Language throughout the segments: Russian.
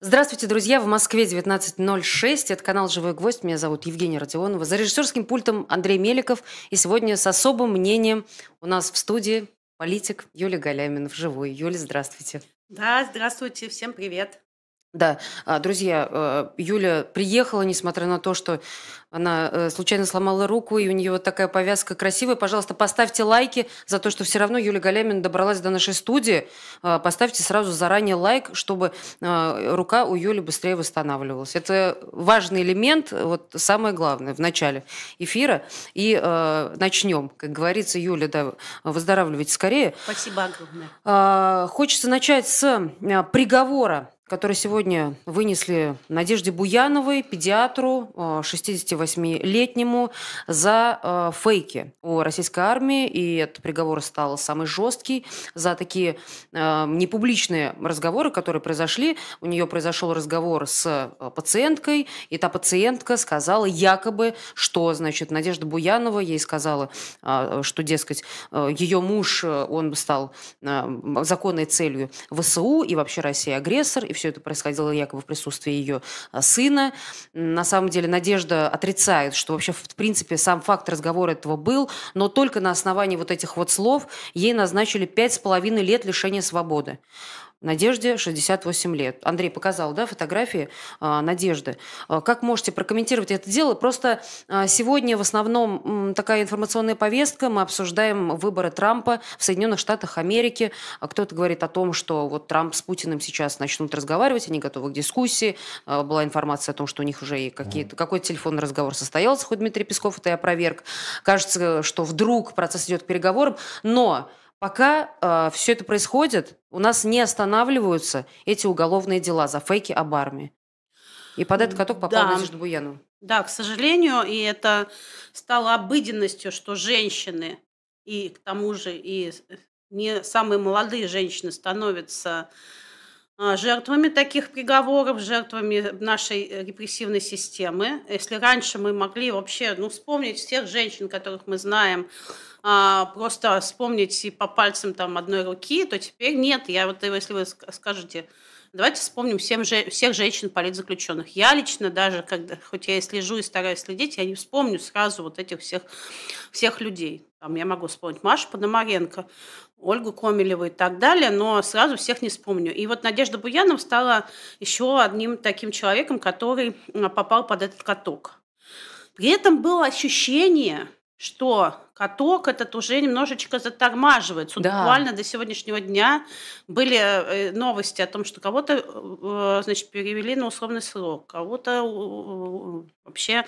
Здравствуйте, друзья! В Москве 19:06. Это канал «Живой гвоздь». Меня зовут Евгения Родионова. За режиссерским пультом Андрей Меликов. И сегодня с особым мнением у нас в студии политик Юлия Галямина вживую. Юля, здравствуйте. Да, здравствуйте, всем привет. Да, друзья, Юля приехала, несмотря на то, что она случайно сломала руку, и у нее вот такая повязка красивая. Пожалуйста, поставьте лайки за то, что все равно Юлия Галямина добралась до нашей студии. Поставьте сразу заранее лайк, чтобы рука у Юли быстрее восстанавливалась. Это важный элемент, вот самое главное, в начале эфира. И начнем. Как говорится, Юля, да, выздоравливайте скорее. Спасибо огромное. Хочется начать с приговора, который сегодня вынесли Надежде Буяновой, педиатру, 68-летнему, за фейки о российской армии. И этот приговор стал самый жесткий за такие непубличные разговоры, которые произошли. У нее произошел разговор с пациенткой, и та пациентка сказала якобы, что, значит, Надежда Буянова ей сказала, что, дескать, ее муж, он стал законной целью ВСУ, и вообще Россия агрессор, и все это происходило якобы в присутствии ее сына. На самом деле Надежда отрицает, что вообще в принципе сам факт разговора этого был, но только на основании вот этих вот слов ей назначили 5,5 лет лишения свободы. Надежде 68 лет. Андрей показал, да, фотографии Надежды. Как можете прокомментировать это дело? Просто сегодня в основном такая информационная повестка. Мы обсуждаем выборы Трампа в Соединенных Штатах Америки. Кто-то говорит о том, что вот Трамп с Путиным сейчас начнут разговаривать, они готовы к дискуссии. Была информация о том, что у них уже и какой-то телефонный разговор состоялся, хоть Дмитрий Песков это и опроверг. Кажется, что вдруг процесс идет к переговорам, но пока все это происходит, у нас не останавливаются эти уголовные дела за фейки об армии. И под этот каток попала Да, Надежда Буянова. да, к сожалению, и это стало обыденностью, что женщины, и к тому же не самые молодые женщины становятся жертвами таких приговоров, жертвами нашей репрессивной системы. Если раньше мы могли вообще, вспомнить всех женщин, которых мы знаем, просто вспомнить и по пальцам там одной руки, то теперь нет. Если вы скажете, давайте вспомним всех женщин-политзаключенных. Я лично даже, хоть я и слежу и стараюсь следить, я не вспомню сразу вот этих всех людей. Там я могу вспомнить Машу Пономаренко, Ольгу Комелеву и так далее, но сразу всех не вспомню. И вот Надежда Буянова стала еще одним таким человеком, который попал под этот каток. При этом было ощущение, что каток этот уже немножечко затормаживается. Да. Буквально до сегодняшнего дня были новости о том, что кого-то, перевели на условный срок, кого-то вообще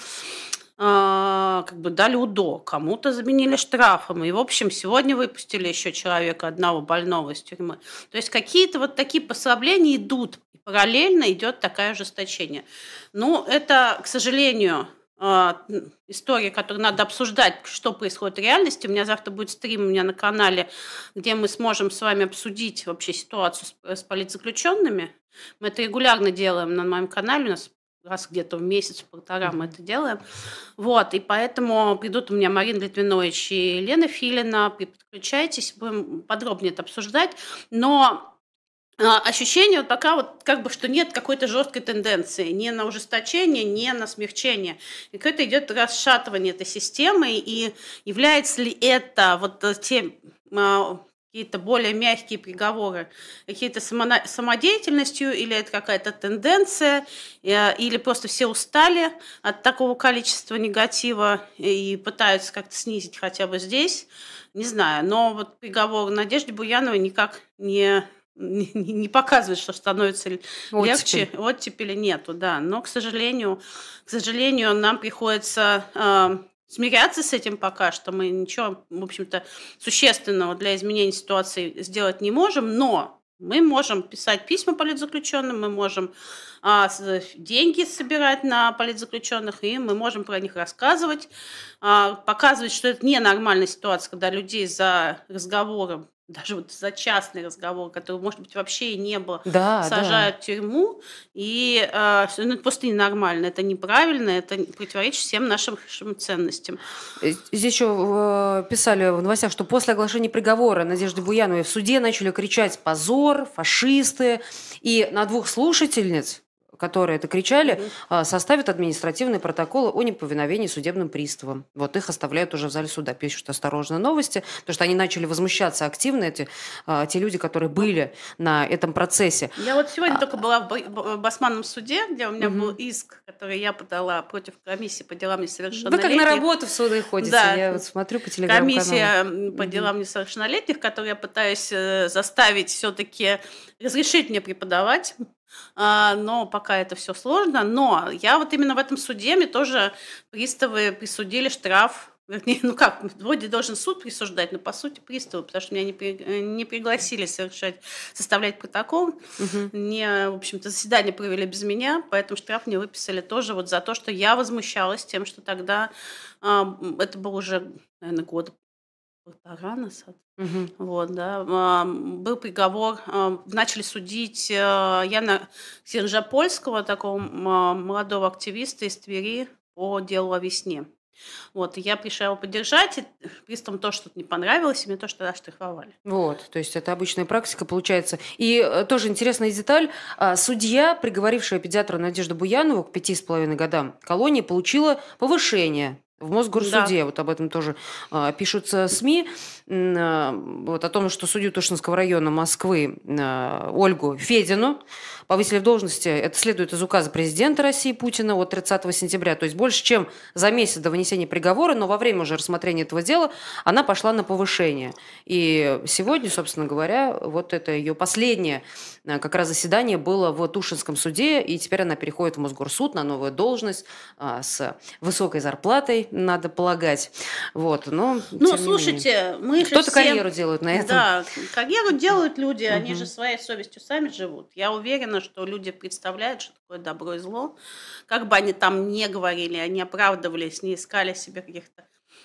дали УДО, кому-то заменили штрафом. И, в общем, сегодня выпустили еще человека одного больного из тюрьмы. То есть какие-то вот такие послабления идут. И параллельно идет такое ожесточение. Это, к сожалению, история, которую надо обсуждать, что происходит в реальности. У меня завтра будет стрим у меня на канале, где мы сможем с вами обсудить вообще ситуацию с политзаключенными. Мы это регулярно делаем на моем канале, у нас раз где-то в месяц-полтора мы это делаем. И поэтому придут у меня Марина Литвинович и Лена Филина. Подключайтесь, будем подробнее это обсуждать. Но ощущение пока что нет какой-то жесткой тенденции ни на ужесточение, ни на смягчение. И какое-то идет расшатывание этой системы. И является ли это какие-то более мягкие приговоры, какие-то самодеятельностью, или это какая-то тенденция, или просто все устали от такого количества негатива и пытаются как-то снизить хотя бы здесь, не знаю. Но приговор Надежде Буяновой никак не показывает, что становится легче. Оттепели нету, да. Но, к сожалению, нам приходится смиряться с этим пока что. Мы ничего, в общем-то, существенного для изменения ситуации сделать не можем, но мы можем писать письма политзаключенным, мы можем деньги собирать на политзаключенных, и мы можем про них рассказывать, показывать, что это ненормальная ситуация, когда людей за разговором, даже за частный разговор, который, может быть, вообще и не было, сажают в тюрьму, и это просто ненормально, это неправильно, это противоречит всем нашим ценностям. Здесь еще писали в новостях, что после оглашения приговора Надежды Буяновой в суде начали кричать «позор», «фашисты», и на двух слушательниц которые это кричали, составят административные протоколы о неповиновении судебным приставам. Вот их оставляют уже в зале суда. Пишут осторожно новости, потому что они начали возмущаться активно, те люди, которые были на этом процессе. Я вот сегодня только была в Басманном суде, где у меня был иск, который я подала против комиссии по делам несовершеннолетних. Вы как на работу в суды ходите, да. Я вот смотрю по телеграм-каналу. Комиссия по делам несовершеннолетних, которую я пытаюсь заставить все-таки разрешить мне преподавать, но пока это все сложно. Но я вот именно в этом суде, мне тоже приставы присудили штраф. Вернее, ну как, вроде должен суд присуждать, но по сути приставы, потому что меня не пригласили составлять протокол, в общем-то, заседание провели без меня, поэтому штраф мне выписали тоже вот за то, что я возмущалась тем, что тогда, это был уже, наверное, года полтора назад, вот, да, был приговор, начали судить Яна Сержапольского, такого молодого активиста из Твери, по делу о весне. Вот, и я пришла его поддержать, и приставам тоже что-то не понравилось, и мне тоже тогда штрафовали. Вот, то есть это обычная практика получается. И тоже интересная деталь. Судья, приговорившая педиатра Надежду Буянову к 5,5 годам колонии, получила повышение в Мосгорсуде. Вот об этом тоже пишут СМИ. Вот о том, что судью Тушинского района Москвы Ольгу Федину повысили в должности. Это следует из указа президента России Путина от 30 сентября. То есть больше, чем за месяц до вынесения приговора, но во время уже рассмотрения этого дела она пошла на повышение. И сегодня, собственно говоря, вот это ее последнее как раз заседание было в Тушинском суде, и теперь она переходит в Мосгорсуд на новую должность с высокой зарплатой, надо полагать. Вот, но, слушайте, мы же кто-то карьеру делает на этом. Да, карьеру делают люди, они же своей совестью сами живут. Я уверена, что люди представляют, что такое добро и зло. Как бы они там не говорили, они оправдывались, не искали себе каких-то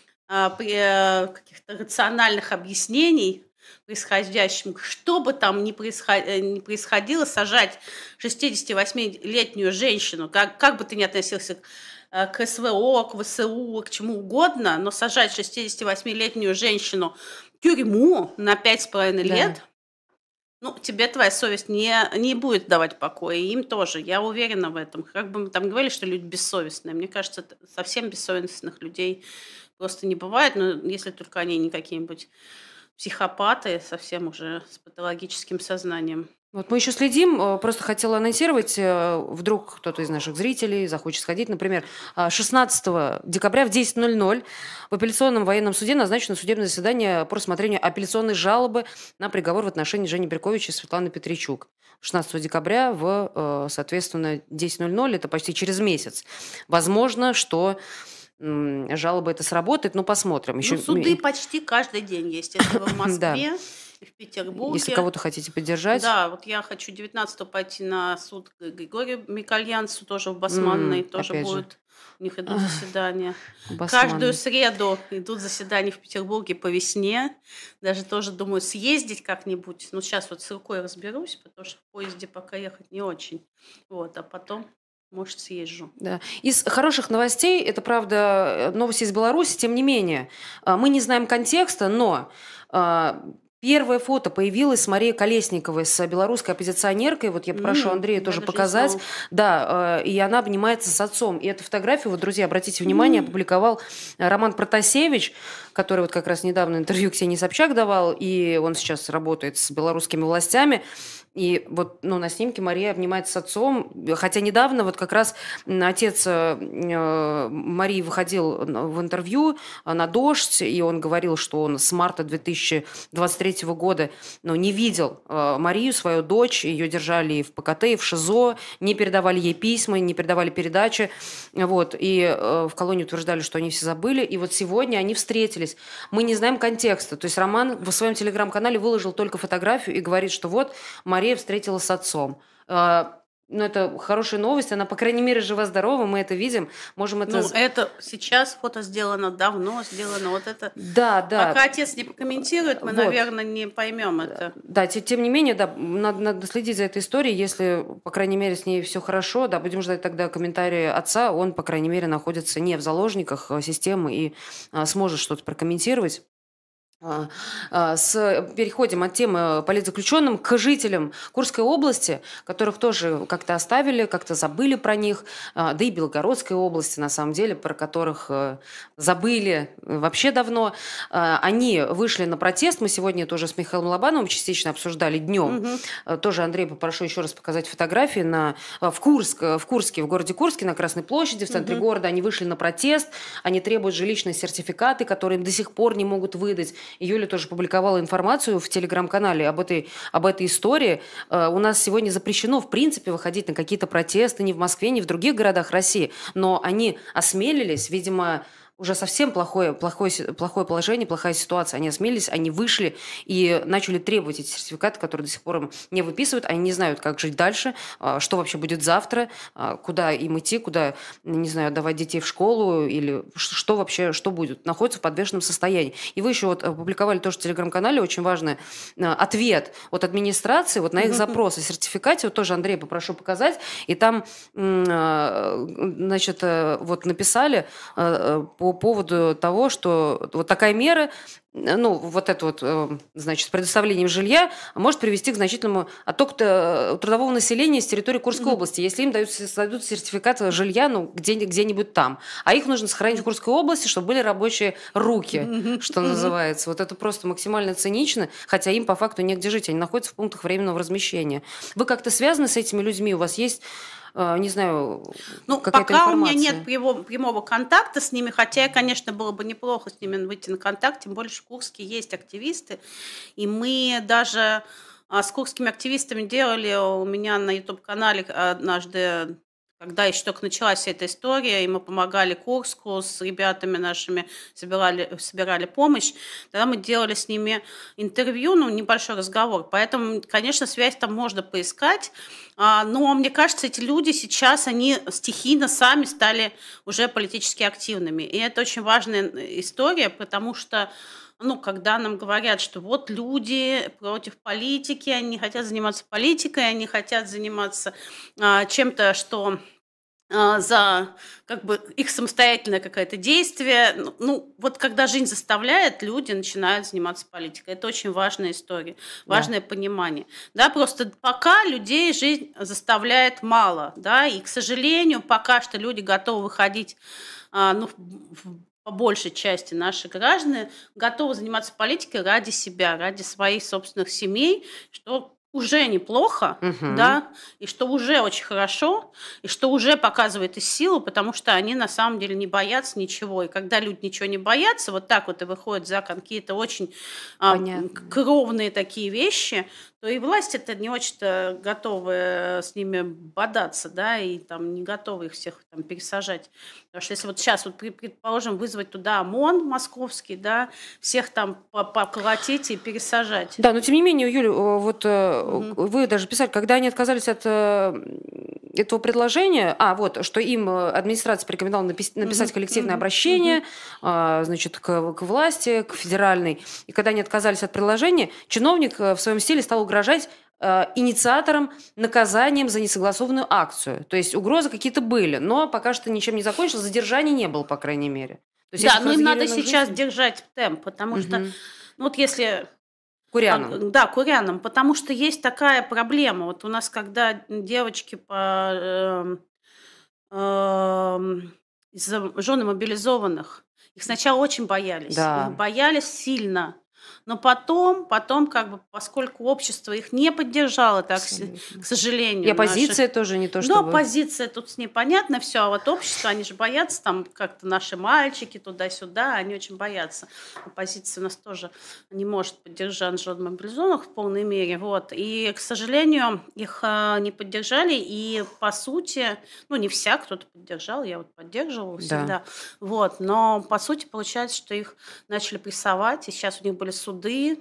рациональных объяснений происходящему. Что бы там ни происходило, сажать 68-летнюю женщину, как бы ты ни относился к СВО, к ВСУ, к чему угодно, но сажать 68-летнюю женщину в тюрьму на 5,5 лет, тебе твоя совесть не будет давать покоя, и им тоже, я уверена в этом. Как бы мы там говорили, что люди бессовестные, мне кажется, совсем бессовестных людей просто не бывает, но если только они не какие-нибудь психопаты, совсем уже с патологическим сознанием. Вот мы еще следим, просто хотела анонсировать, вдруг кто-то из наших зрителей захочет сходить. Например, 16 декабря в 10:00 в апелляционном военном суде назначено судебное заседание по рассмотрению апелляционной жалобы на приговор в отношении Жени Берковича и Светланы Петричук. 16 декабря в, соответственно, 10:00, это почти через месяц. Возможно, что жалоба это сработает, но посмотрим. Еще... суды почти каждый день есть. Это в Москве. В Петербурге. Если кого-то хотите поддержать. Да, вот я хочу 19-го пойти на суд к Григорию Микальянцу, тоже в Басманной, тоже будет. У них идут заседания. Каждую среду идут заседания в Петербурге по весне. Даже тоже думаю съездить как-нибудь. Но сейчас вот с рукой разберусь, потому что в поезде пока ехать не очень. Вот, а потом... может, съезжу. Да. Из хороших новостей, это, правда, новости из Беларуси, тем не менее, мы не знаем контекста, но первое фото появилось с Марией Колесниковой, с белорусской оппозиционеркой. Вот я попрошу Андрея тоже показать. Да, и она обнимается с отцом. И эту фотографию, вот, друзья, обратите внимание, опубликовал Роман Протасевич, который вот как раз недавно интервью Ксении Собчак давал, и он сейчас работает с белорусскими властями. И вот на снимке Мария обнимается с отцом, хотя недавно вот как раз отец Марии выходил в интервью на «Дождь», и он говорил, что он с марта 2023 года не видел Марию, свою дочь, ее держали и в ПКТ, и в ШИЗО, не передавали ей письма, не передавали передачи, вот, и в колонии утверждали, что они все забыли, и вот сегодня они встретились. Мы не знаем контекста, то есть Роман в своем телеграм-канале выложил только фотографию и говорит, что вот Мария встретилась с отцом. Это хорошая новость, она, по крайней мере, жива-здорова, мы это видим, можем это... это сейчас фото сделано, давно сделано, вот это... Да. Пока отец не прокомментирует, мы, наверное, не поймем это. Да, тем не менее, да, надо следить за этой историей, если, по крайней мере, с ней все хорошо, да, будем ждать тогда комментарии отца, он, по крайней мере, находится не в заложниках системы и сможет что-то прокомментировать. Переходим от темы политзаключенным к жителям Курской области, которых тоже как-то оставили, как-то забыли про них, да и Белгородской области, на самом деле, про которых забыли вообще давно. Они вышли на протест, мы сегодня тоже с Михаилом Лобановым частично обсуждали днем. Тоже, Андрей, попрошу еще раз показать фотографии в Курске, в городе Курске, на Красной площади, в центре города. Они вышли на протест, они требуют жилищные сертификаты, которые им до сих пор не могут выдать. И Юля тоже публиковала информацию в телеграм-канале об этой истории. У нас сегодня запрещено, в принципе, выходить на какие-то протесты ни в Москве, ни в других городах России. Но они осмелились, видимо, уже совсем плохое положение, плохая ситуация. Они осмелились, они вышли и начали требовать эти сертификаты, которые до сих пор им не выписывают. Они не знают, как жить дальше, что вообще будет завтра, куда им идти, куда, не знаю, отдавать детей в школу или что вообще, что будет. Находятся в подвешенном состоянии. И вы еще вот опубликовали тоже в телеграм-канале очень важный ответ от администрации вот на их запрос о сертификате. Вот тоже, Андрей, попрошу показать. И там, значит, вот написали по поводу того, что вот такая мера, ну, вот это вот, значит, предоставлением жилья может привести к значительному оттоку трудового населения с территории Курской области, если им дадут сертификат жилья, ну, где-нибудь там. А их нужно сохранить в Курской области, чтобы были рабочие руки, что называется. Вот это просто максимально цинично, хотя им по факту негде жить, они находятся в пунктах временного размещения. Вы как-то связаны с этими людьми? У вас есть... не знаю, какая-то пока информация. У меня нет прямого контакта с ними, хотя, конечно, было бы неплохо с ними выйти на контакт, тем более в Курске есть активисты, и мы даже с курскими активистами делали у меня на YouTube-канале однажды, когда еще только началась вся эта история, и мы помогали Курску с ребятами нашими, собирали помощь, тогда мы делали с ними интервью, небольшой разговор. Поэтому, конечно, связь там можно поискать, но мне кажется, эти люди сейчас, они стихийно сами стали уже политически активными. И это очень важная история, потому что когда нам говорят, что вот люди против политики, они не хотят заниматься политикой, они хотят заниматься чем-то, что за их самостоятельное какое-то действие. Вот когда жизнь заставляет, люди начинают заниматься политикой. Это очень важная история, важное понимание. Да, просто пока людей жизнь заставляет мало, да, и, к сожалению, пока что люди готовы выходить, по большей части наши граждане готовы заниматься политикой ради себя, ради своих собственных семей, что уже неплохо, да, и что уже очень хорошо, и что уже показывает их силу, потому что они на самом деле не боятся ничего. И когда люди ничего не боятся, вот так вот и выходят за какие-то очень кровные такие вещи, то и власть это не очень-то готовы с ними бодаться, да, и там не готовы их всех там пересажать. Потому что если вот сейчас, предположим, вызвать туда ОМОН московский, да, всех там поколотить и пересажать. Да, но тем не менее, Юля, вот вы даже писали, когда они отказались от этого предложения, что им администрация порекомендовала написать коллективное обращение, значит, к власти, к федеральной, и когда они отказались от предложения, чиновник в своем стиле стал угрожать инициатором наказанием за несогласованную акцию. То есть угрозы какие-то были, но пока что ничем не закончилось, задержаний не было, по крайней мере. То есть, да, но им надо сейчас держать темп, потому что, вот если... Курянам. Да, курянам, потому что есть такая проблема. Вот у нас, когда девочки из жены мобилизованных, их сначала очень боялись. Да. Их боялись сильно. Но потом, поскольку общество их не поддержало, так, к сожалению. И оппозиция тоже не то, чтобы... Да, оппозиция тут с ней понятно все, а вот общество, они же боятся, там как-то наши мальчики туда-сюда, они очень боятся. Оппозиция у нас тоже не может поддержать жен мобилизованных в полной мере, вот. И, к сожалению, их не поддержали, и, по сути, не вся, кто-то поддержал, я вот поддерживала всегда, да. Вот, но, по сути, получается, что их начали прессовать, и сейчас у них были суды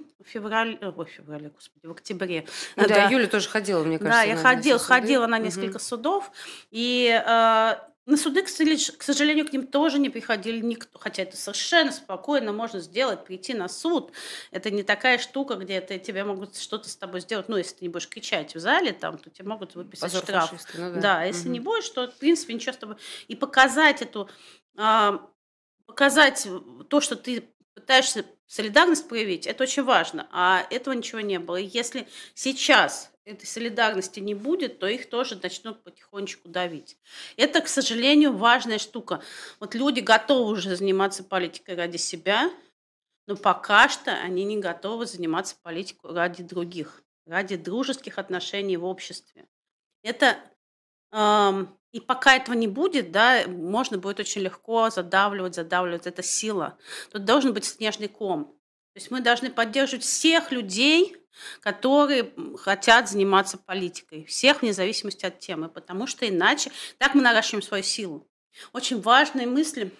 в октябре. Да, Юля тоже ходила, мне кажется. Да, я ходила на несколько судов, и на суды, к сожалению, к ним тоже не приходили никто, хотя это совершенно спокойно можно сделать, прийти на суд. Это не такая штука, где тебе могут что-то с тобой сделать. Если ты не будешь кричать в зале, то тебе могут выписать штраф. Да, если не будешь, то, в принципе, ничего с тобой. И показать то, что ты пытаешься солидарность проявить, это очень важно, а этого ничего не было. И если сейчас этой солидарности не будет, то их тоже начнут потихонечку давить. Это, к сожалению, важная штука. Вот люди готовы уже заниматься политикой ради себя, но пока что они не готовы заниматься политикой ради других, ради дружеских отношений в обществе. Это и пока этого не будет, да, можно будет очень легко задавливать. Это сила. Тут должен быть снежный ком. То есть мы должны поддерживать всех людей, которые хотят заниматься политикой. Всех вне зависимости от темы. Потому что иначе так мы наращиваем свою силу. Очень важные мысли.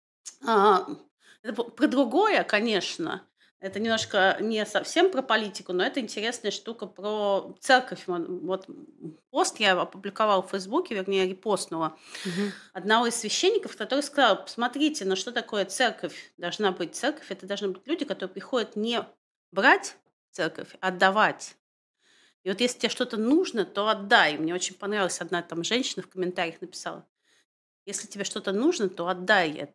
Это про другое, конечно. Это немножко не совсем про политику, но это интересная штука про церковь. Вот пост я опубликовала в Фейсбуке, вернее, репостнула Мгм. одного из священников, который сказал: посмотрите, ну что такое церковь должна быть. Церковь – это должны быть люди, которые приходят не брать церковь, а отдавать. И вот если тебе что-то нужно, то отдай. Мне очень понравилась одна там женщина в комментариях написала: если тебе что-то нужно, то отдай это.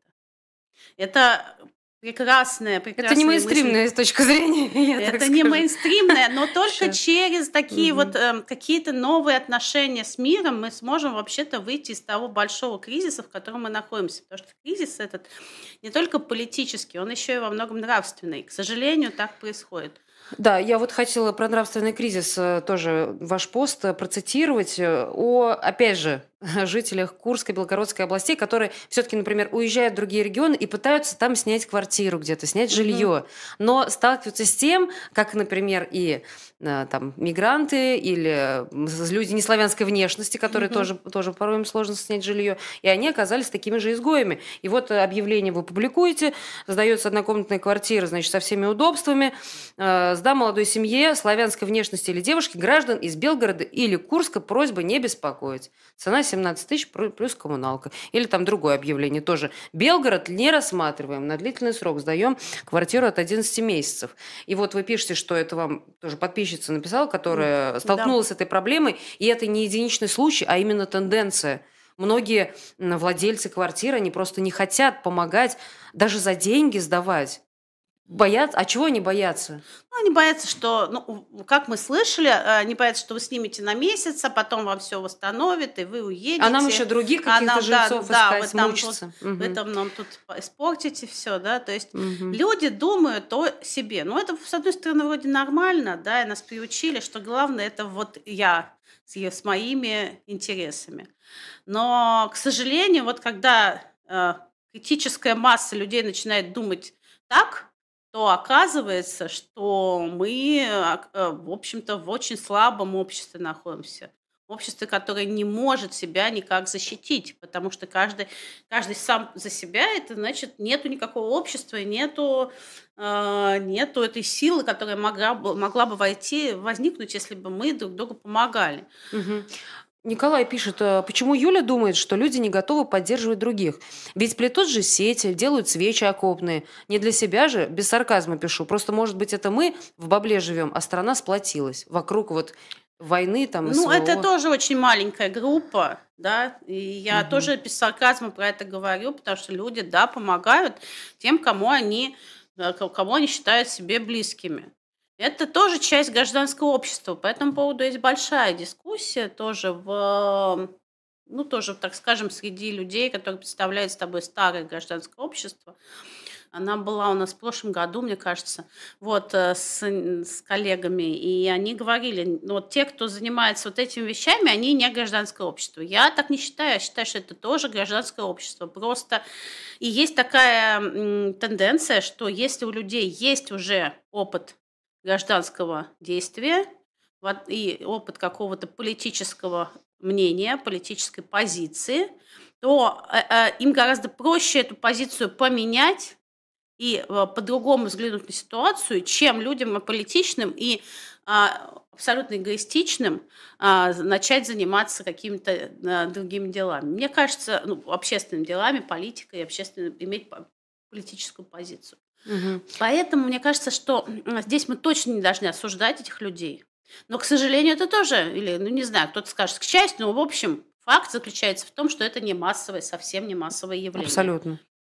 Это прекрасная Это не мысль. мейнстримная точка зрения, я так Это не скажу. мейнстримное, но только Хорошо. через такие Мгм. вот какие-то новые отношения с миром мы сможем вообще-то выйти из того большого кризиса, в котором мы находимся. Потому что кризис этот не только политический, он еще и во многом нравственный. К сожалению, так происходит. Да, я вот хотела про нравственный кризис тоже ваш пост процитировать опять же, жителях Курской, Белгородской областей, которые все-таки, например, уезжают в другие регионы и пытаются там снять квартиру где-то, снять Мгм. жилье, но сталкиваются с тем, как, например, и там мигранты или люди неславянской внешности, которые Мгм. тоже порой им сложно снять жилье, и они оказались такими же изгоями. И вот объявление вы публикуете, сдается однокомнатная квартира, значит, со всеми удобствами, сдам молодой семье славянской внешности или девушки, граждан из Белгорода или Курска, просьба не беспокоить. Цена 17 тысяч плюс коммуналка. Или там другое объявление тоже. Белгород не рассматриваем, на длительный срок сдаем квартиру от 11 месяцев. И вот вы пишете, что это вам тоже подписчица написала, которая Да. столкнулась с этой проблемой, и это не единичный случай, а именно тенденция. Многие владельцы квартир, они просто не хотят помогать, даже за деньги сдавать. Боятся. А чего они боятся? Ну, они боятся, что, ну, как мы слышали, они боятся, что вы снимете на месяц, а потом вам все восстановят, и вы уедете. А нам еще других А каких-то нам, да, жильцов да, искать, вы там мучиться. вы там нам тут испортите все, да, то есть Мгм. люди думают о себе. Ну, это, с одной стороны, вроде нормально, да, и нас приучили, что главное – это вот я с моими интересами. Но, к сожалению, вот когда критическая масса людей начинает думать так, то оказывается, что мы, в общем-то, в очень слабом обществе находимся. Обществе, которое не может себя никак защитить, потому что каждый сам за себя, это значит, нету никакого общества, нету этой силы, которая могла бы возникнуть, если бы мы друг другу помогали. Мгм. Николай пишет, почему Юля думает, что люди не готовы поддерживать других? Ведь плетут же сети, делают свечи окопные. Не для себя же, без сарказма пишу. Просто, может быть, это мы в бабле живем, а страна сплотилась вокруг вот войны там Ну, это СВО. тоже очень маленькая группа, да, и я Мгм. тоже без сарказма про это говорю, потому что люди, да, помогают тем, кому они считают себе близкими. Это тоже часть гражданского общества. По этому поводу есть большая дискуссия тоже тоже, так скажем, среди людей, которые представляют с тобой старое гражданское общество. Она была у нас в прошлом году, мне кажется, вот, с коллегами, и они говорили, ну, вот те, кто занимается вот этими вещами, они не гражданское общество. Я так не считаю, я считаю, что это тоже гражданское общество. Просто и есть такая тенденция, что если у людей есть уже опыт гражданского действия и опыт какого-то политического мнения, политической позиции, то им гораздо проще эту позицию поменять и по-другому взглянуть на ситуацию, чем людям аполитичным и абсолютно эгоистичным начать заниматься какими-то другими делами. Мне кажется, общественными делами, политикой, иметь политическую позицию. Мгм. Поэтому мне кажется, что здесь мы точно не должны осуждать этих людей. Но, к сожалению, это тоже, или, не знаю, кто-то скажет, к счастью, но, в общем, факт заключается в том, что это не массовое, совсем не массовое явление. Абсолютно.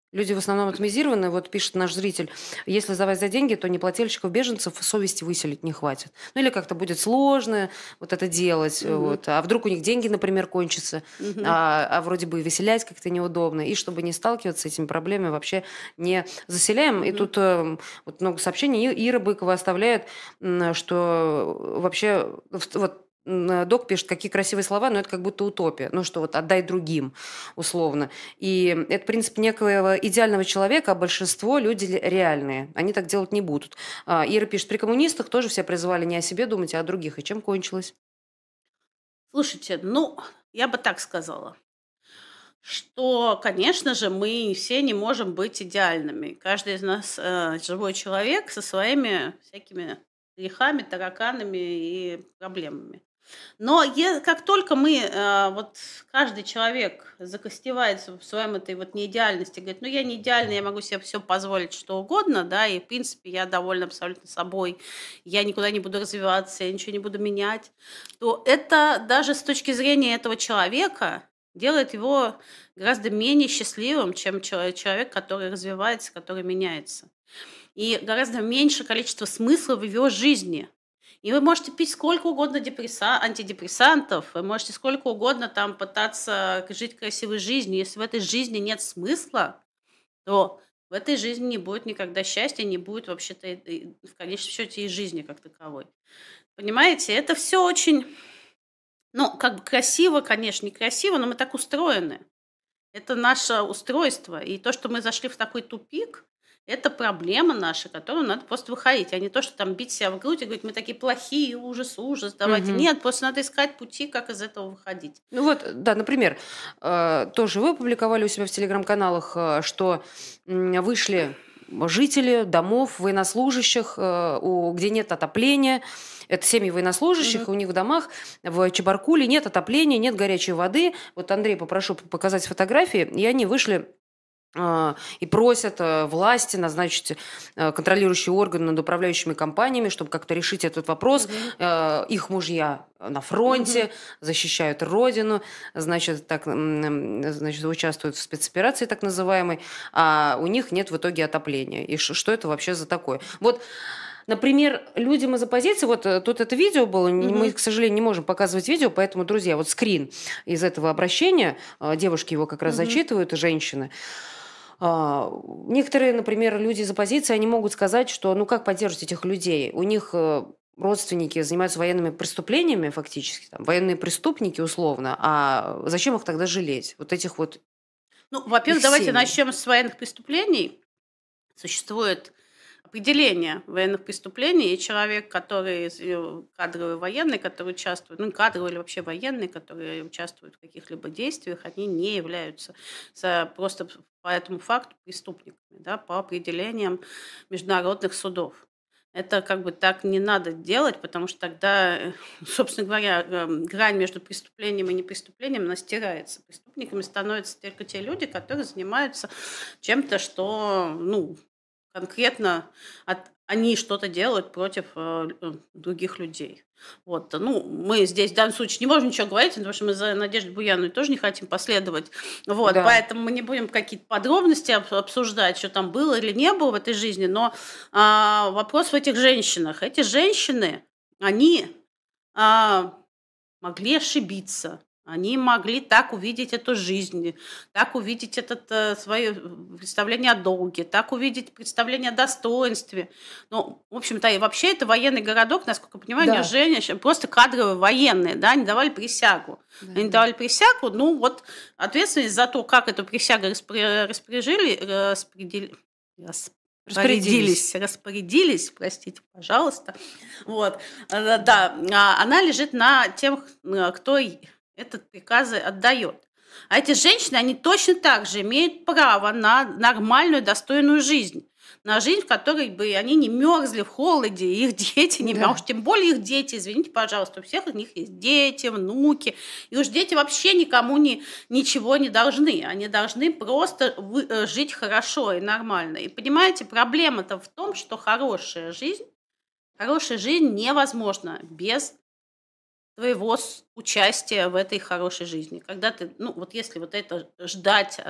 Люди в основном атомизированы. Вот пишет наш зритель: если сдавать за деньги, то неплательщиков беженцев совести выселить не хватит. Ну или как-то будет сложно вот это делать. Мгм. Вот. А вдруг у них деньги, например, кончатся, Мгм. а вроде бы выселять как-то неудобно. И чтобы не сталкиваться с этими проблемами, вообще не заселяем. И Мгм. тут вот много сообщений. Ира Быкова оставляет, что вообще вот док пишет, какие красивые слова, но это как будто утопия. Ну что вот отдай другим, условно. И это принцип некоего идеального человека, а большинство люди реальные. Они так делать не будут. Ира пишет, при коммунистах тоже все призывали не о себе думать, а о других. И чем кончилось? Слушайте, ну, я бы так сказала, что, конечно же, мы все не можем быть идеальными. Каждый из нас живой человек со своими всякими грехами, тараканами и проблемами. Но как только мы, вот каждый человек закостевается в своем этой вот неидеальности, говорит, ну я не идеальный, я могу себе все позволить, что угодно, да, и в принципе я довольна абсолютно собой, я никуда не буду развиваться, я ничего не буду менять, то это даже с точки зрения этого человека делает его гораздо менее счастливым, чем человек, который развивается, который меняется. И гораздо меньше количество смысла в его жизни. И вы можете пить сколько угодно антидепрессантов, вы можете сколько угодно там пытаться жить красивой жизнью. Если в этой жизни нет смысла, то в этой жизни не будет никогда счастья, не будет вообще-то в конечном счете и жизни как таковой. Понимаете, это все очень, ну, как бы красиво, конечно, некрасиво, но мы так устроены. Это наше устройство. И то, что мы зашли в такой тупик, это проблема наша, которую надо просто выходить, а не то, что там бить себя в грудь и говорить, мы такие плохие, ужас, ужас, давайте. Мгм. Нет, просто надо искать пути, как из этого выходить. Ну вот, да, например, тоже вы опубликовали у себя в телеграм-каналах, что вышли жители домов военнослужащих, где нет отопления. Это семьи военнослужащих, Мгм. и у них в домах в Чебаркуле нет отопления, нет горячей воды. Вот, Андрей, попрошу показать фотографии. И они вышли и просят власти назначить контролирующие органы над управляющими компаниями, чтобы как-то решить этот вопрос. Мгм. Их мужья на Мгм. фронте, защищают родину, значит, значит, участвуют в спецоперации так называемой, а у них нет в итоге отопления. И что это вообще за такое? Вот, например, людям из оппозиции, вот тут это видео было, мы, Мгм. к сожалению, не можем показывать видео, поэтому, друзья, вот скрин из этого обращения, девушки его как раз Мгм. зачитывают, и женщины. Некоторые, например, люди из оппозиции, они могут сказать, что ну как поддерживать этих людей? У них родственники занимаются военными преступлениями фактически, там, военные преступники условно, а зачем их тогда жалеть? Вот этих вот Ну, их во-первых, давайте семьи. начнем с военных преступлений. Существует определение военных преступлений, и человек, который кадровый военный, который участвует, ну, кадровый или вообще военный, которые участвуют в каких-либо действиях, они не являются просто по этому факту преступниками, да, по определениям международных судов. Это как бы так не надо делать, потому что тогда, собственно говоря, грань между преступлением и непреступлением, она стирается. Преступниками становятся только те люди, которые занимаются чем-то, что, ну, конкретно они что-то делают против, других людей. Вот, ну, мы здесь в данном случае не можем ничего говорить, потому что мы за Надежду Буяновой тоже не хотим последовать. Вот, Да. поэтому мы не будем какие-то подробности обсуждать, что там было или не было в этой жизни. Но, вопрос в этих женщинах. Эти женщины, они, а могли ошибиться. Они могли так увидеть эту жизнь, так увидеть свое представление о долге, так увидеть представление о достоинстве. Ну, в общем-то, и вообще это военный городок, насколько я понимаю, не Да. женщины, просто кадровые военные, да, они давали присягу. Да, Они да. давали присягу, ну вот ответственность за то, как эту присягу Распорядились. распорядились, простите, пожалуйста, вот, да, она лежит на тех, кто этот приказы отдает. А эти женщины, они точно так же имеют право на нормальную, достойную жизнь. На жизнь, в которой бы они не мерзли в холоде, и их дети не Да. а уж тем более их дети, извините, пожалуйста, у всех у них есть дети, внуки, и уж дети вообще никому ничего не должны. Они должны просто жить хорошо и нормально. И понимаете, проблема-то в том, что хорошая жизнь невозможна без твоего участия в этой хорошей жизни. Когда ты, вот если вот это ждать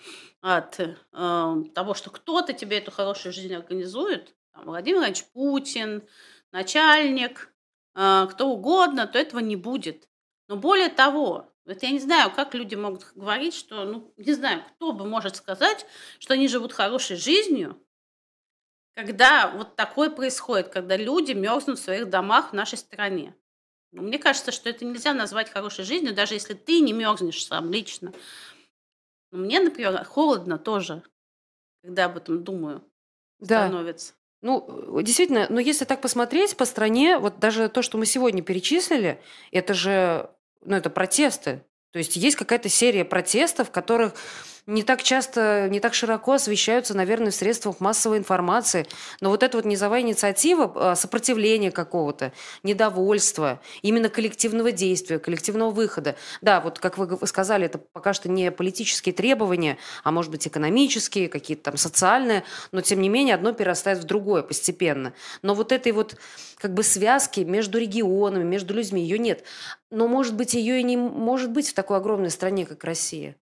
от того, что кто-то тебе эту хорошую жизнь организует, там, Владимир Владимирович Путин, начальник, кто угодно, то этого не будет. Но более того, вот я не знаю, как люди могут говорить, что, не знаю, кто бы может сказать, что они живут хорошей жизнью, когда вот такое происходит, когда люди мерзнут в своих домах в нашей стране. Мне кажется, что это нельзя назвать хорошей жизнью, даже если ты не мерзнешь сам лично. Мне, например, холодно тоже, когда об этом думаю, Да. становится. Действительно, но если так посмотреть по стране, вот даже то, что мы сегодня перечислили, это же, это протесты. То есть есть какая-то серия протестов, которых не так часто, не так широко освещаются, наверное, в средствах массовой информации. Но вот эта вот низовая инициатива сопротивления какого-то, недовольства, именно коллективного действия, коллективного выхода. Да, вот как вы сказали, это пока что не политические требования, а может быть экономические, какие-то там социальные, но тем не менее одно перерастает в другое постепенно. Но вот этой вот как бы связки между регионами, между людьми, ее нет. Но, может быть, ее и не может быть в такой огромной стране, как Россия.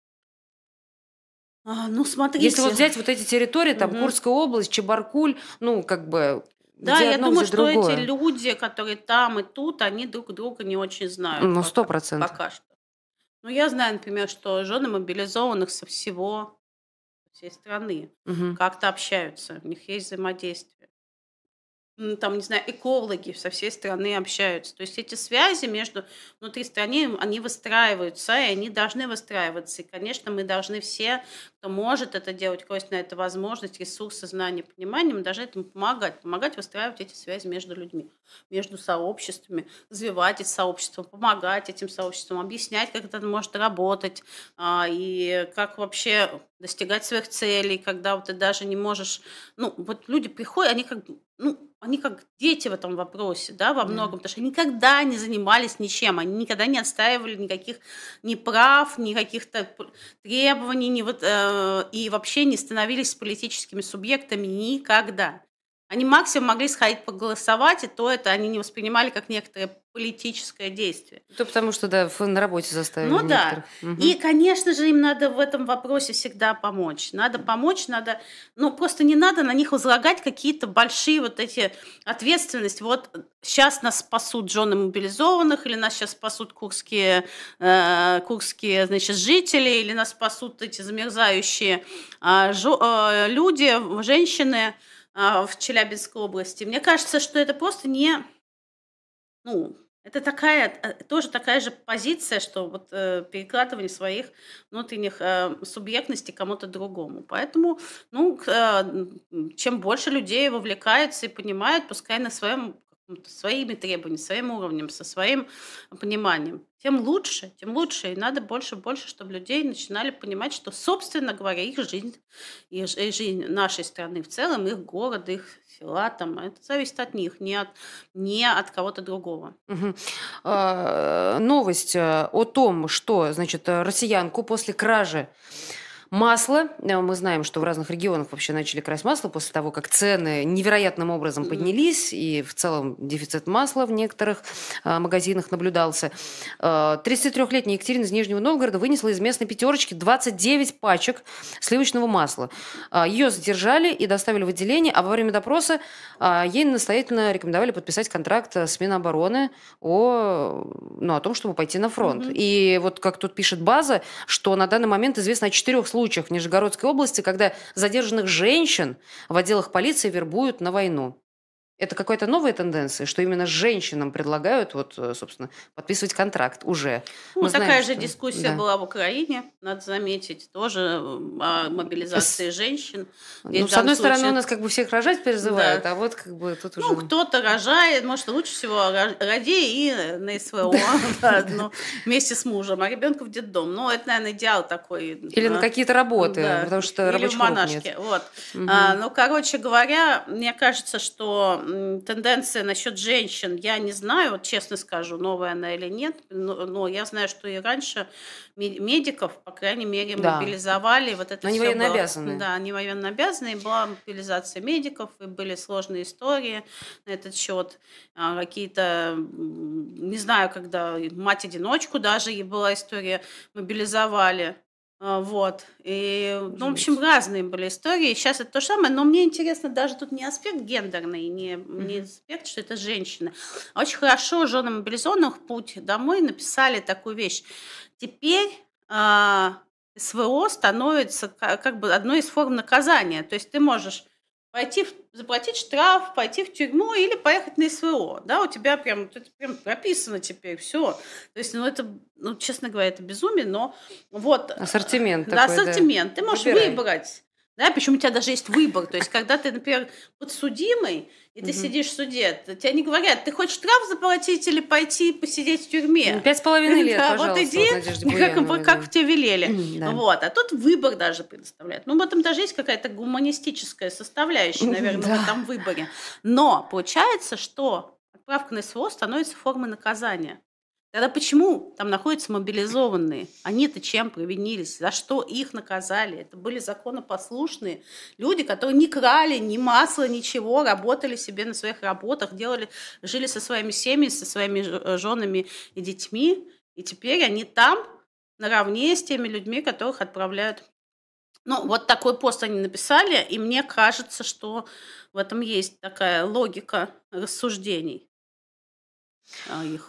Смотрите. Если вот взять вот эти территории, там Курская область, Чебаркуль, Да, где я одно, думаю, где что другое. эти люди, которые там и тут, они друг друга не очень знают. 100%. Пока что. Я знаю, например, что жены мобилизованных со всей страны как-то общаются, у них есть взаимодействие. Там, не знаю, экологи со всей страны общаются. То есть эти связи внутри страны, они выстраиваются, и они должны выстраиваться. И, конечно, мы должны все, кто может это делать, у кого есть на это возможность, ресурсы, знания, понимание, мы должны этому помогать выстраивать эти связи между людьми, между сообществами, развивать эти сообщества, помогать этим сообществам, объяснять, как это может работать, и как вообще достигать своих целей, когда ты даже не можешь... вот люди приходят, они как дети в этом вопросе, да, во многом, потому что они никогда не занимались ничем, они никогда не отстаивали никаких ни прав, ни каких-то требований, и вообще не становились политическими субъектами никогда. Они максимум могли сходить поголосовать, и то это они не воспринимали как некоторое политическое действие. То потому что, да, на работе заставили некоторых. И, конечно же, им надо в этом вопросе всегда помочь. Надо помочь, просто не надо на них возлагать какие-то большие вот эти ответственности. Вот сейчас нас спасут жены мобилизованных, или нас сейчас спасут курские жители, или нас спасут эти замерзающие люди, женщины в Челябинской области. Мне кажется, что это просто не... это тоже такая же позиция, что перекладывание своих внутренних субъектностей кому-то другому. Поэтому, чем больше людей вовлекаются и понимают, пускай на своими требованиями, своим уровнем, со своим пониманием, тем лучше. И надо больше, чтобы людей начинали понимать, что, собственно говоря, их жизнь и жизнь нашей страны в целом, их города, их села, это зависит от них, не от кого-то другого. Новость о том, что, россиянку после кражи масла, мы знаем, что в разных регионах вообще начали красть масло после того, как цены невероятным образом поднялись, и в целом дефицит масла в некоторых магазинах наблюдался. 33-летняя Екатерина из Нижнего Новгорода вынесла из местной пятерочки 29 пачек сливочного масла. Ее задержали и доставили в отделение, а во время допроса ей настоятельно рекомендовали подписать контракт с Минобороны о том, чтобы пойти на фронт. И вот как тут пишет база, что на данный момент известно о 4 случаях в Нижегородской области, когда задержанных женщин в отделах полиции вербуют на войну. Это какая-то новая тенденция, что именно женщинам предлагают, собственно, подписывать контракт уже. Такая же дискуссия была в Украине, надо заметить, тоже о мобилизации женщин. С одной стороны, у нас всех рожать призывают, а вот тут уже... кто-то рожает, может, лучше всего роди и на СВО вместе с мужем, а ребенка в детдом. Это, наверное, идеал такой. Или на какие-то работы, потому что или рабочих в монашке. рук нет. Короче говоря, мне кажется, что тенденция насчет женщин, я не знаю, вот честно скажу, новая она или нет, но я знаю, что и раньше медиков, по крайней мере, Да. мобилизовали. Вот это Они все было. военнообязанные. Да, они военнообязанные, была мобилизация медиков, и были сложные истории на этот счет. Какие-то, не знаю, когда мать-одиночку даже и была история, мобилизовали. Вот. И, ну, в общем, разные были истории. Сейчас это то же самое, но мне интересно даже тут не аспект гендерный, не аспект, что это женщины. А очень хорошо женам мобилизованных в путь домой написали такую вещь. Теперь СВО становится как бы одной из форм наказания. То есть ты можешь заплатить штраф, пойти в тюрьму или поехать на СВО. Да, у тебя прям прописано теперь все. То есть, ну, это, ну, честно говоря, это безумие, но вот... Ассортимент Да, такой, ассортимент. Ты можешь Выбирай. выбрать. Да, причем у тебя даже есть выбор. То есть, когда ты, например, подсудимый, и ты сидишь в суде, тебе не говорят, ты хочешь штраф заплатить или пойти посидеть в тюрьме? 5,5 лет, Да, пожалуйста, вот иди, Надежде Буяновой, как да. тебе велели. Да. Вот. А тут выбор даже предоставляют. Ну, в этом даже есть какая-то гуманистическая составляющая, наверное, Да. в этом выборе. Но получается, что отправка на СВО становится формой наказания. Тогда почему там находятся мобилизованные? Они-то чем провинились? За что их наказали? Это были законопослушные люди, которые не крали ни масла, ничего, работали себе на своих работах, жили со своими семьями, со своими женами и детьми. И теперь они там наравне с теми людьми, которых отправляют. Ну, вот такой пост они написали, и мне кажется, что в этом есть такая логика рассуждений их.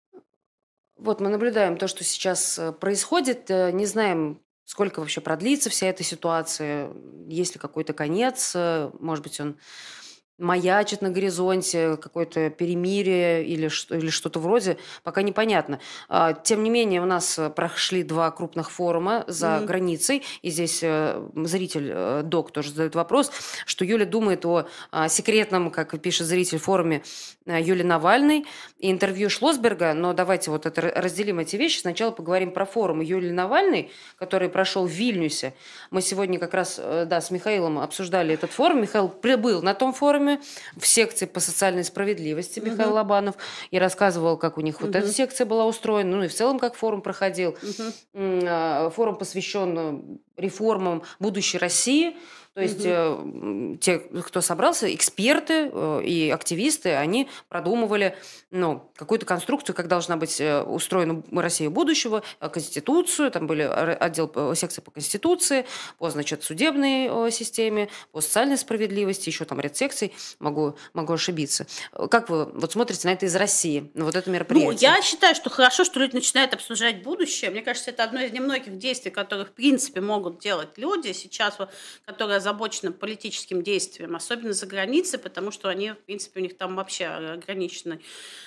Вот мы наблюдаем то, что сейчас происходит, не знаем, сколько вообще продлится вся эта ситуация, есть ли какой-то конец, может быть, он маячит на горизонте, какое-то перемирие или что-то вроде, пока непонятно. Тем не менее, у нас прошли 2 крупных форума за границей, и здесь зритель, Док, тоже задает вопрос, что Юля думает о секретном, как пишет зритель, форуме Юлии Навальной и интервью Шлосберга, но давайте вот это разделим эти вещи. Сначала поговорим про форум Юлии Навальной, который прошел в Вильнюсе. Мы сегодня как раз, да, с Михаилом обсуждали этот форум. Михаил прибыл на том форуме в секции по социальной справедливости, Михаил Лобанов, и рассказывал, как у них вот эта секция была устроена, ну и в целом, как форум проходил. Форум посвящен реформам будущей России. То есть те, кто собрался, эксперты и активисты, они продумывали какую-то конструкцию, как должна быть устроена Россия будущего, Конституцию, там были секции по Конституции, по, значит, судебной системе, по социальной справедливости, еще там ряд секций, могу ошибиться. Как вы вот смотрите на это из России, на вот это мероприятие? Ну, я считаю, что хорошо, что люди начинают обсуждать будущее. Мне кажется, это одно из немногих действий, которые, в принципе, могут делать люди сейчас, которые озабочены политическим действием, особенно за границей, потому что они, в принципе, у них там вообще ограниченный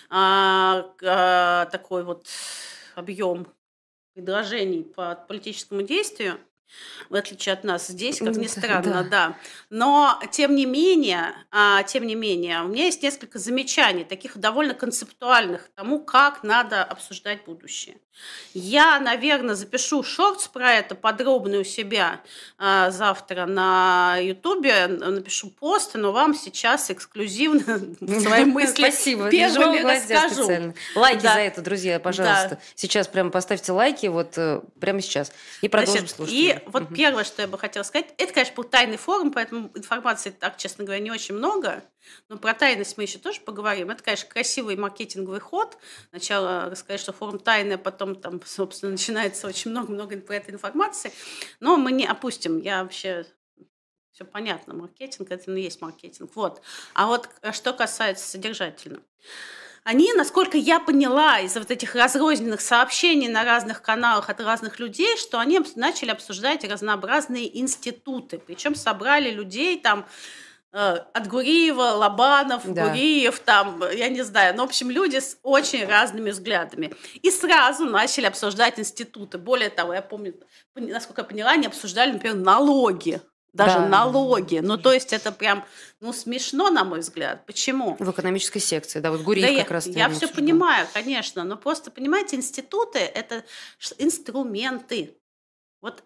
такой вот объем предложений по политическому действию, в отличие от нас здесь, как ни странно, да. Но, тем не менее, у меня есть несколько замечаний, таких довольно концептуальных, к тому, как надо обсуждать будущее. Я, наверное, запишу шортс про это подробно у себя завтра на Ютубе, напишу пост, но вам сейчас эксклюзивно свои мысли первыми расскажу. Лайки за это, друзья, пожалуйста. Сейчас прямо поставьте лайки, вот прямо сейчас, и продолжим слушать. И вот первое, что я бы хотела сказать, это, конечно, был тайный форум, поэтому информации, так, честно говоря, не очень много, но про тайность мы еще тоже поговорим. Это, конечно, красивый маркетинговый ход. Сначала рассказать, что форум тайный, а потом там, собственно, начинается очень много про этой информации. Но мы не опустим. Я вообще... Все понятно, маркетинг – это и есть маркетинг. Вот. А вот что касается содержательного. Они, насколько я поняла из вот этих разрозненных сообщений на разных каналах от разных людей, что они начали обсуждать разнообразные институты. Причем собрали людей там от Гуриева, Лобанов, Гуриев, там, я не знаю. Ну, в общем, люди с очень разными взглядами. И сразу начали обсуждать институты. Более того, я помню, насколько я поняла, они обсуждали, например, налоги. Даже налоги. Ну, то есть это прям, смешно, на мой взгляд. Почему? В экономической секции, да, вот Гуриев как раз. Я все понимаю, конечно, но просто, понимаете, институты – это инструменты. Вот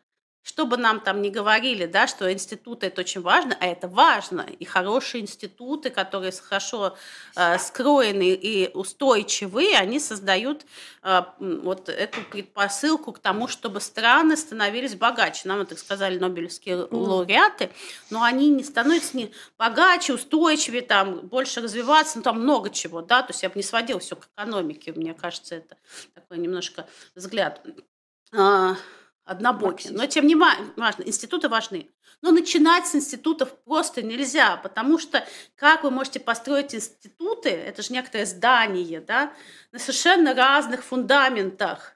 что бы нам там ни говорили, да, что институты – это очень важно, а это важно. И хорошие институты, которые хорошо скроены и устойчивые, они создают вот эту предпосылку к тому, чтобы страны становились богаче. Нам это сказали нобелевские лауреаты, но они не становятся не богаче, устойчивее, там, больше развиваться, ну, там много чего, да, то есть я бы не сводила все к экономике, мне кажется, это такой немножко взгляд однобокий. Но тем не важно, институты важны. Но начинать с институтов просто нельзя, потому что как вы можете построить институты, это же некоторое здание, да, на совершенно разных фундаментах.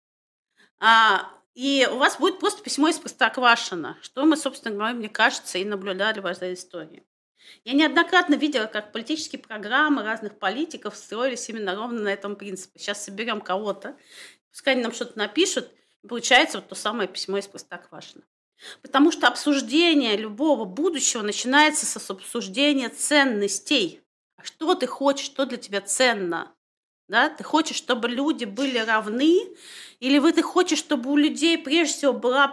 И у вас будет просто письмо из Простоквашино, что мы, собственно говоря, мне кажется, и наблюдали в этой истории. Я неоднократно видела, как политические программы разных политиков строились именно ровно на этом принципе. Сейчас соберем кого-то, пускай они нам что-то напишут, и получается вот то самое письмо из Простоквашино. Потому что обсуждение любого будущего начинается с обсуждения ценностей. А что ты хочешь, что для тебя ценно? Да? Ты хочешь, чтобы люди были равны, или ты хочешь, чтобы у людей прежде всего была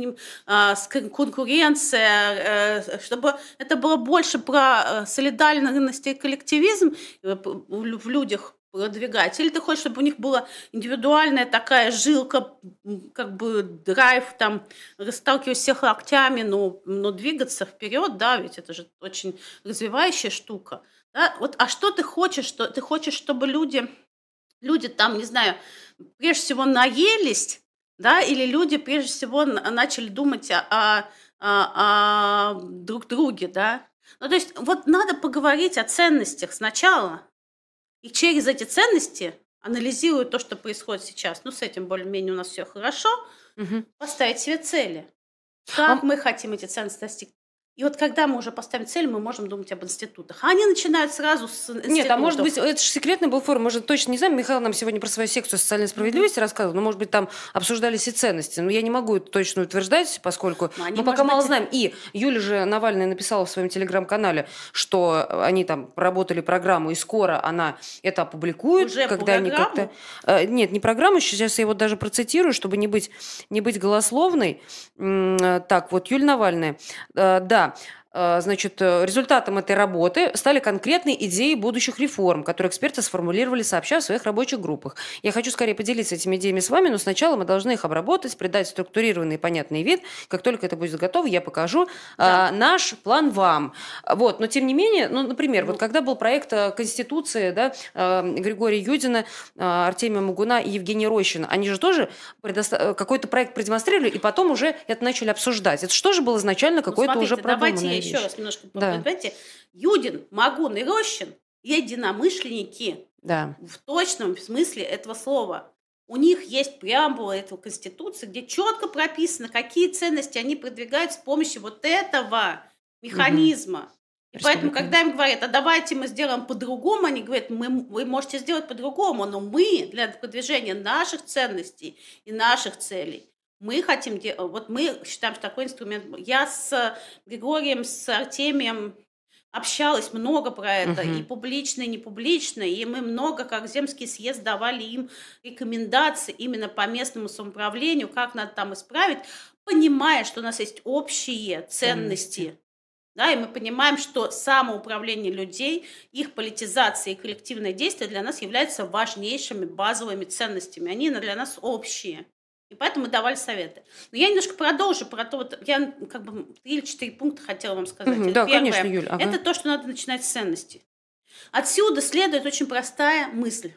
конкуренция, чтобы это было больше про солидарность и коллективизм в людях продвигать, или ты хочешь, чтобы у них была индивидуальная такая жилка, как бы драйв, там, расталкивать всех локтями, но двигаться вперед, да, ведь это же очень развивающая штука. Да? Вот, а что ты хочешь? Что ты хочешь, чтобы люди там, не знаю, прежде всего наелись, да, или люди прежде всего начали думать о друг друге, да? Ну, то есть вот надо поговорить о ценностях сначала, и через эти ценности, анализируя то, что происходит сейчас, ну, с этим более-менее у нас все хорошо, поставить себе цели. Как мы хотим эти ценности достигнуть? И вот когда мы уже поставим цель, мы можем думать об институтах. А они начинают сразу с институтов. Нет, а может быть, это же секретный был форум, может, точно не знаю. Михаил нам сегодня про свою секцию социальной справедливости рассказывал, но, может быть, там обсуждались и ценности. Но я не могу это точно утверждать, поскольку мы пока мало знаем. И Юлия же Навальная написала в своем телеграм-канале, что они там проработали программу, и скоро она это опубликует. Уже когда они как-то... Нет, не программу, сейчас я его даже процитирую, чтобы не быть голословной. Так, вот, Юлия Навальная. Да. Значит, результатом этой работы стали конкретные идеи будущих реформ, которые эксперты сформулировали сообща в своих рабочих группах. Я хочу скорее поделиться этими идеями с вами, но сначала мы должны их обработать, придать структурированный и понятный вид. Как только это будет готово, я покажу наш план вам. Вот. Но тем не менее, ну, например, вот когда был проект Конституции, да, Григория Юдина, Артемия Мугуна и Евгения Рощина, они же тоже какой-то проект продемонстрировали, и потом уже это начали обсуждать. Это что же было изначально какое-то уже продуманное? Еще раз немножко понимаете, Юдин, Магун и Рощин единомышленники в точном смысле этого слова. У них есть преамбула этого Конституции, где четко прописано, какие ценности они продвигают с помощью вот этого механизма. И поэтому, когда им говорят, а давайте мы сделаем по-другому, они говорят, вы можете сделать по-другому, но мы для продвижения наших ценностей и наших целей мы хотим, вот мы считаем, что такой инструмент. Я с Григорием, с Артемием общалась много про это, и публично, и не публично, и мы много, как Земский съезд, давали им рекомендации именно по местному самоуправлению, как надо там исправить, понимая, что у нас есть общие ценности. Да, и мы понимаем, что самоуправление людей, их политизация и коллективное действие для нас являются важнейшими базовыми ценностями. Они для нас общие. И поэтому мы давали советы. Но я немножко продолжу про то, вот я как бы 3 или 4 пункта хотела вам сказать. Да, первое, конечно, Юль. Это то, что надо начинать с ценностей. Отсюда следует очень простая мысль,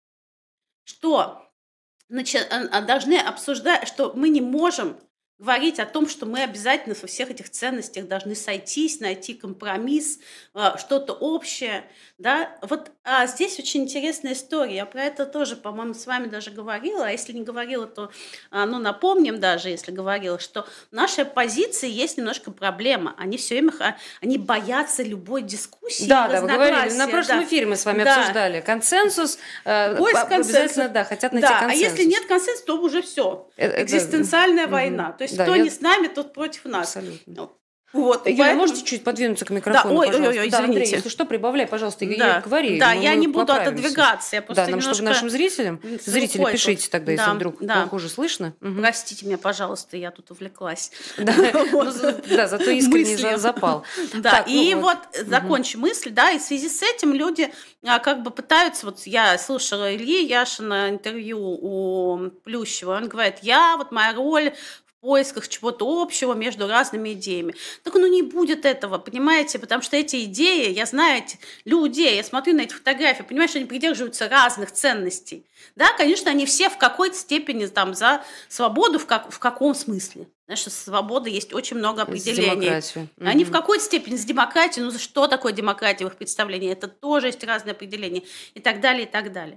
что должны обсуждать, что мы не можем говорить о том, что мы обязательно во всех этих ценностях должны сойтись, найти компромисс, что-то общее. Да? Вот здесь очень интересная история. Я про это тоже, по-моему, с вами даже говорила. А если не говорила, то напомним даже, если говорила, что в нашей оппозиции есть немножко проблема. Они все время они боятся любой дискуссии. Да, вы говорили. На прошлом эфире мы с вами обсуждали консенсус. Обязательно, хотят найти консенсус. А если нет консенсуса, то уже все. Экзистенциальная война. То есть кто не с нами, тот против нас. Абсолютно. Вот, Юля, поэтому... можете чуть подвинуться к Да, микрофону, пожалуйста? ой, Да, Андрей, извините. если что, прибавляй, пожалуйста, Да, говори. да, мы я не буду поправимся. отодвигаться, я просто Да, нам, чтобы немножко нашим зрителям, с зрители, рукой пишите тут. тогда, если Да, вдруг да. хуже слышно. Мгм. Простите меня, пожалуйста, я тут увлеклась. Да, Вот. да, зато искренний Мыслью. запал. Да, Так, ну и вот Мгм. закончу мысль, да, и в связи с этим люди как бы пытаются, вот я слушала Ильи Яшина интервью у Плющева, он говорит, моя роль в поисках чего-то общего между разными идеями. Так ну не будет этого, понимаете, потому что эти идеи, я знаю этих людей, я смотрю на эти фотографии, понимаю, что они придерживаются разных ценностей. Да, конечно, они все в какой-то степени там за свободу, в каком смысле? Знаешь, что свобода есть очень много определений. Демократию. Они в Мгм. какой-то степени с демократией, ну что такое демократия в их представлении? Это тоже есть разные определения и так далее, и так далее.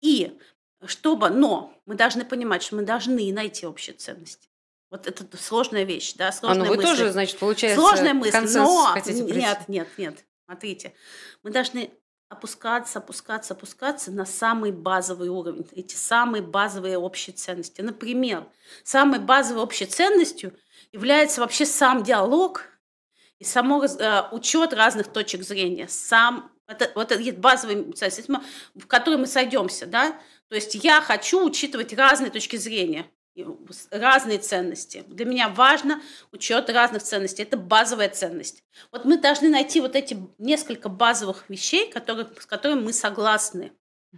Но мы должны понимать, что мы должны найти общие ценности. Вот это сложная вещь, да, Ну сложная вы мысль. тоже, значит, получается, Сложная мысль, консенсус но хотите прийти? нет. Смотрите, мы должны опускаться на самый базовый уровень, эти самые базовые общие ценности. Например, самой базовой общей ценностью является вообще сам диалог и учет разных точек зрения. Это есть базовый ценность, в которой мы сойдемся, да. То есть я хочу учитывать разные точки зрения, разные ценности. Для меня важно учет разных ценностей. Это базовая ценность. Вот мы должны найти вот эти несколько базовых вещей, с которыми мы согласны.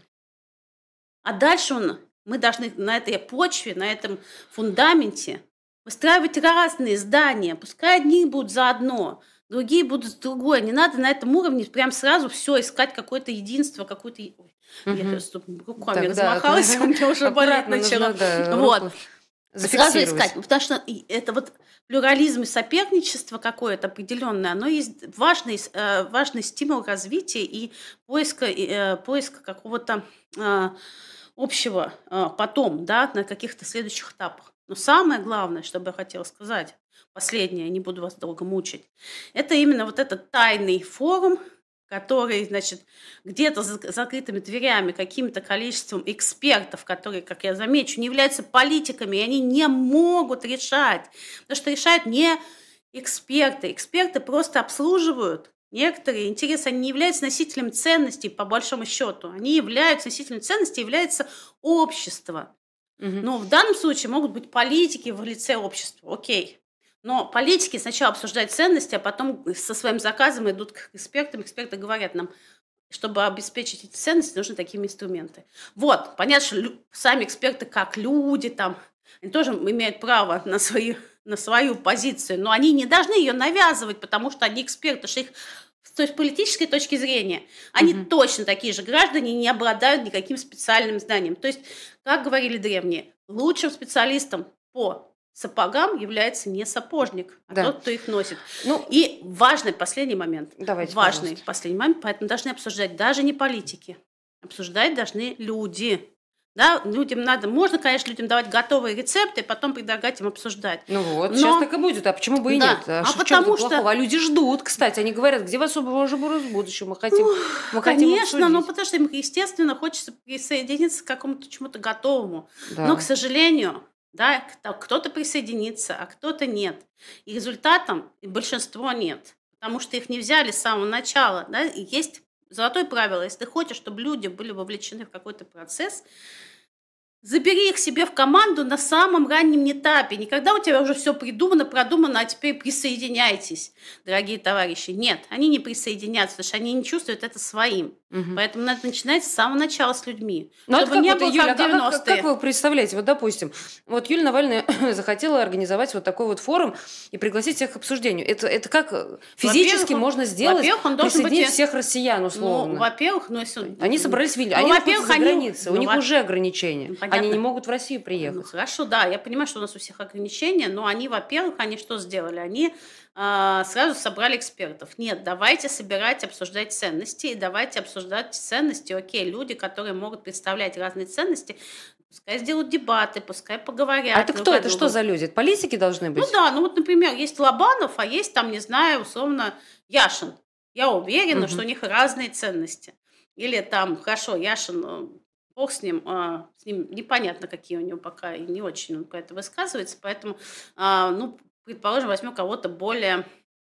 А дальше мы должны на этой почве, на этом фундаменте выстраивать разные здания. Пускай одни будут за одно, другие будут за другое. Не надо на этом уровне прям сразу все искать какое-то единство, какое-то... Ой, я Мгм. сейчас тут руками Так, да, размахалась, у меня уже болеть аккуратно начало. нужно, да, Вот. руку Сразу зафиксировать. искать, потому что это вот плюрализм и соперничество какое-то определенное, оно есть важный стимул развития и поиска какого-то общего потом, да, на каких-то следующих этапах. Но самое главное, что бы я хотела сказать, последнее, не буду вас долго мучить, это именно вот этот тайный форум, который, значит, где-то за закрытыми дверями каким-то количеством экспертов, которые, как я замечу, не являются политиками, и они не могут решать. Потому что решают не эксперты. Эксперты просто обслуживают некоторые интересы. Они не являются носителем ценностей, по большому счету. Они являются носителем ценностей, является общество. Мгм. Но в данном случае могут быть политики в лице общества. Окей. Но политики сначала обсуждают ценности, а потом со своим заказом идут к экспертам. Эксперты говорят нам, чтобы обеспечить эти ценности, нужны такие инструменты. Вот, понятно, что сами эксперты как люди, там, они тоже имеют право на свою позицию, но они не должны ее навязывать, потому что они эксперты, что их с той политической точки зрения, они Мгм. точно такие же граждане, не обладают никаким специальным знанием. То есть, как говорили древние, лучшим специалистом по сапогам является не сапожник, а Да. тот, кто их носит. Ну, И важный последний момент. давайте, Важный пожалуйста. последний момент, поэтому должны обсуждать даже не политики. Обсуждать должны люди. Да, можно, конечно, людям давать готовые рецепты, и потом предлагать им обсуждать. Ну вот, Но- сейчас так и будет. А почему бы и Да, нет? а В чём потому тут что- плохого? А люди ждут, кстати. Они говорят, где вас в будущем? Мы хотим Конечно, обсудить. потому что им, естественно, хочется присоединиться к какому-то чему-то готовому. Да. Но, к сожалению, да, кто-то присоединится, а кто-то нет. И результатом большинство нет, потому что их не взяли с самого начала. Да? И есть золотое правило, если ты хочешь, чтобы люди были вовлечены в какой-то процесс, забери их себе в команду на самом раннем этапе. Не когда у тебя уже все продумано, а теперь присоединяйтесь, дорогие товарищи. Нет, они не присоединятся, потому что они не чувствуют это своим. Мгм. Поэтому надо начинать с самого начала с людьми. Ну, это чтобы как не вот, было Юля, как в 90-е. как вы представляете, вот, допустим, вот Юлия Навальная захотела организовать вот такой вот форум и пригласить всех к обсуждению. Это как физически Во-первых, можно сделать, во-первых, он должен быть присоединить всех россиян, условно? Ну, во-первых, если он- Они собрались в Вильнюсе, Ну, они находятся во-первых, за они- границей, у ну, них во- уже ограничения. Ну, понятно. Они не могут в Россию Ну, приехать. хорошо, да, я понимаю, что у нас у всех ограничения, но они, во-первых, они что сделали? Они сразу собрали экспертов. Нет, давайте собирать, обсуждать ценности, и давайте обсуждать ценности. Окей, люди, которые могут представлять разные ценности, пускай сделают дебаты, пускай поговорят. А это друг кто? о Это что другом. за люди? Это политики должны быть? Ну да, ну вот, например, есть Лобанов, а есть там, не знаю, условно, Яшин. Я уверена, Мгм. что у них разные ценности. Или там, хорошо, Яшин, бог с ним непонятно, какие у него пока, и не очень он про это высказывается, поэтому, ну, предположим, возьмем кого-то более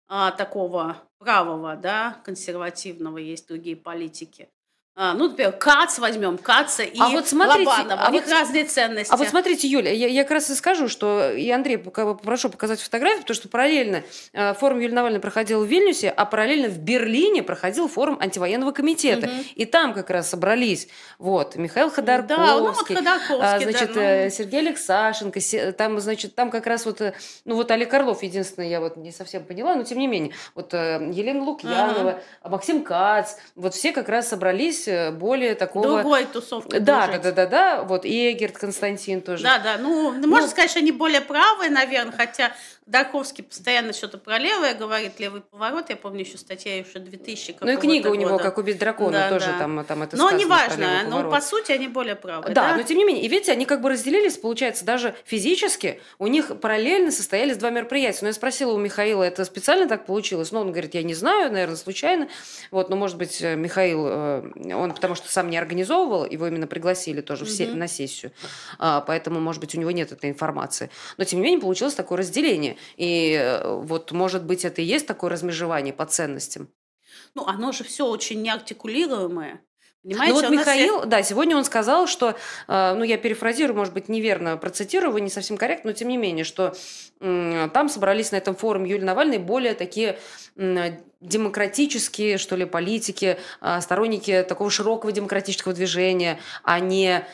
такого правого, да, консервативного, есть другие политики. Ну, например, Кац возьмем, Каца и вот смотрите, Лобанова. У них разные ценности. А вот смотрите, Юля, я как раз и скажу, что и Андрей попрошу показать фотографию, потому что параллельно форум Юлии Навальной проходил в Вильнюсе, а параллельно в Берлине проходил форум антивоенного комитета. И там как раз собрались Михаил Ходорковский, Сергей Алексашенко, там как раз Олег Орлов, единственное, я не совсем поняла, но тем не менее, Елена Лукьянова, Максим Кац, все как раз собрались более такого... Другой тусовкой. Да. И Эгерт Константин тоже. Да. Можно сказать, что они более правые, наверное, хотя Ходорковский постоянно что-то про левое говорит, левый поворот. Я помню еще статья еще 2000 какого-то и книга года. У него «Как убить дракона» тоже там это но сказано. Но неважно, но по сути они более правые. Да, но тем не менее. И видите, они разделились, получается, даже физически. У них параллельно состоялись два мероприятия. Но я спросила у Михаила, это специально так получилось? Но он говорит, я не знаю, наверное, случайно. Но, может быть, Михаил, он потому что сам не организовывал, его именно пригласили тоже на сессию. Поэтому, может быть, у него нет этой информации. Но, тем не менее, получилось такое разделение. И может быть, это и есть такое размежевание по ценностям. Оно же все очень неартикулируемое. Понимаете, Михаил, сегодня он сказал, что, я перефразирую, может быть, неверно процитирую, его не совсем корректно, но тем не менее, что там собрались на этом форуме Юлии Навальной более такие демократические, что ли, политики, сторонники такого широкого демократического движения, а не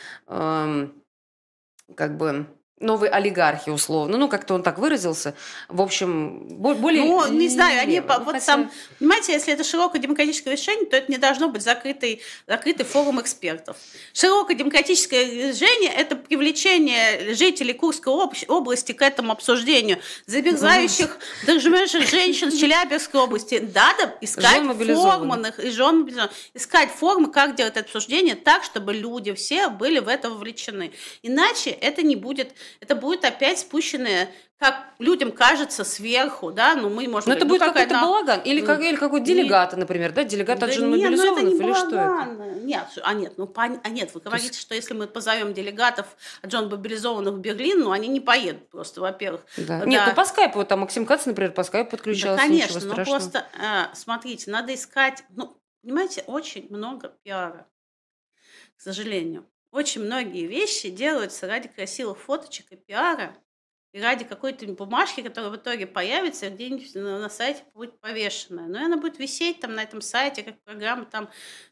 новые олигархи, условно. Как-то он так выразился. В общем, более... не знаю, они... Понимаете, если это широкое демократическое решение, то это не должно быть закрытый форум экспертов. Широкое демократическое движение – это привлечение жителей Курской области к этому обсуждению, замерзающих, дожмёших женщин в Челябинской области. Надо искать формы, искать формы, как делать это обсуждение так, чтобы люди все были в это вовлечены. Иначе это не будет... Это будет опять спущенное, как людям кажется, сверху, да, мы можем... Но это будет какой-то балаган, или какой-то делегат, например, да, делегат от джонмобилизованных, или что это? Нет, вы говорите, что если мы позовем делегатов от джонмобилизованных в Берлин, они не поедут просто, во-первых. Да. Нет, по скайпу, там Максим Кац, например, по скайпу подключался, конечно, но просто, смотрите, надо искать, понимаете, очень много пиара, к сожалению. Очень многие вещи делаются ради красивых фоточек и пиара, и ради какой-то бумажки, которая в итоге появится где-нибудь на сайте будет повешенная. Но она будет висеть там на этом сайте, как программа там...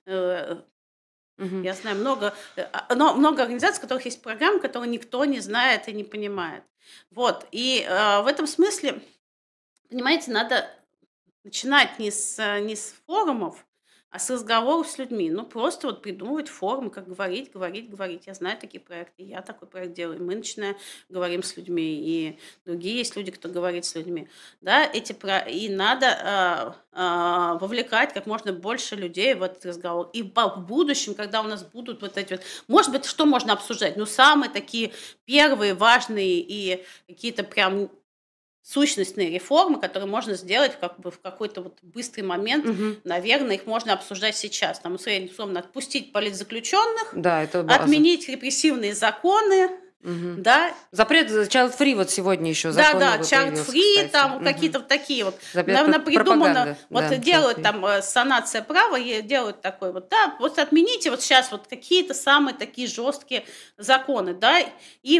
Я знаю много организаций, у которых есть программы, которые никто не знает и не понимает. И в этом смысле, понимаете, надо начинать не с форумов, а с разговоров с людьми. Просто придумывать формы, как говорить. Я знаю такие проекты, я такой проект делаю. Мы начинаем, говорим с людьми, и другие есть люди, кто говорит с людьми. Да, и надо вовлекать как можно больше людей в этот разговор. И в будущем, когда у нас будут может быть, что можно обсуждать? Самые такие первые важные и какие-то прям сущностные реформы, которые можно сделать в какой-то быстрый момент, наверное, их можно обсуждать сейчас. Условно, отпустить политзаключенных, отменить репрессивные законы, да. Запрет child-free сегодня еще закон новый child-free, там какие-то такие наверное, придумано, делают там санация права, делают такой отмените сейчас какие-то самые такие жесткие законы, да, и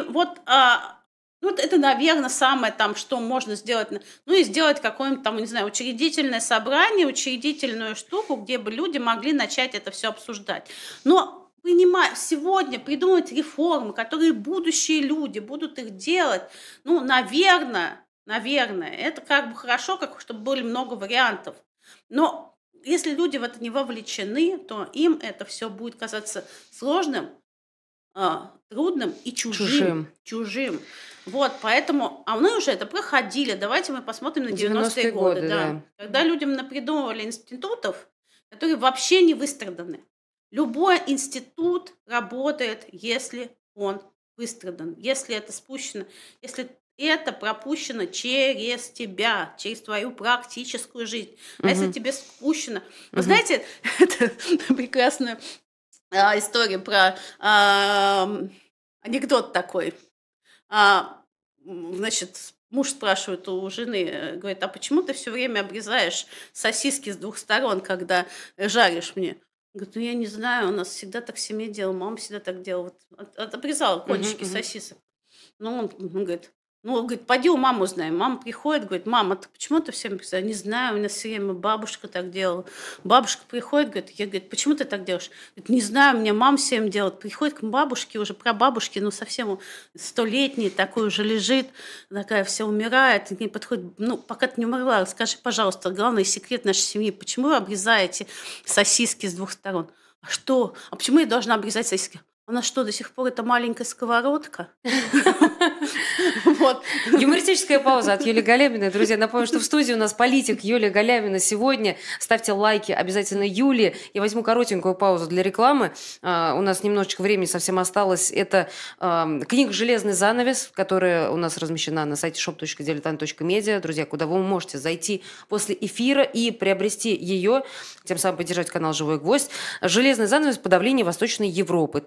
это, наверное, самое, что можно сделать. И сделать какое-нибудь, не знаю, учредительное собрание, учредительную штуку, где бы люди могли начать это все обсуждать. Но сегодня придумать реформы, которые будущие люди будут их делать, наверное, это хорошо, чтобы были много вариантов. Но если люди в это не вовлечены, то им это все будет казаться сложным, трудным и чужим. Поэтому, мы уже это проходили. Давайте мы посмотрим на 90-е годы. Да. Когда людям напридумывали институтов, которые вообще не выстраданы. Любой институт работает, если он выстрадан, если это спущено, если это пропущено через тебя, через твою практическую жизнь. А если тебе спущено... Вы знаете, это прекрасная история про анекдот такой. муж спрашивает у жены, говорит: "А почему ты все время обрезаешь сосиски с двух сторон, когда жаришь мне?" Говорит: "Ну, я не знаю, у нас всегда так в семье делала, мама всегда так делала, вот обрезала Мгм, кончики мгм. сосисок". Ну, он говорит: "Ну, говорит, пойди у мамы узнай". Мама приходит, говорит: "Мама, ты почему ты всем писаешь?" "Не знаю, у нас все время бабушка так делала". Бабушка приходит, говорит, я, говорит: "Почему ты так делаешь?" Говорит: "Не знаю, мне мама всем делает". Приходит к бабушке, уже прабабушке, ну, совсем столетней, такой уже лежит, такая вся умирает, и к ней подходит: "Ну, пока ты не умерла, скажи, пожалуйста, главный секрет нашей семьи, почему вы обрезаете сосиски с двух сторон?" "А что? А почему я должна обрезать сосиски?" "У нас что, до сих пор это маленькая сковородка?" Вот. Юмористическая пауза от Юлии Галяминой. Друзья, напомню, что в студии у нас политик Юлия Галямина сегодня. Ставьте лайки обязательно Юле. Я возьму коротенькую паузу для рекламы. У нас немножечко времени совсем осталось. Это книга «Железный занавес», которая у нас размещена на сайте shop.diletant.media. Друзья, куда вы можете зайти после эфира и приобрести ее, тем самым поддержать канал «Живой гвоздь». «Железный занавес. Подавление Восточной Европы.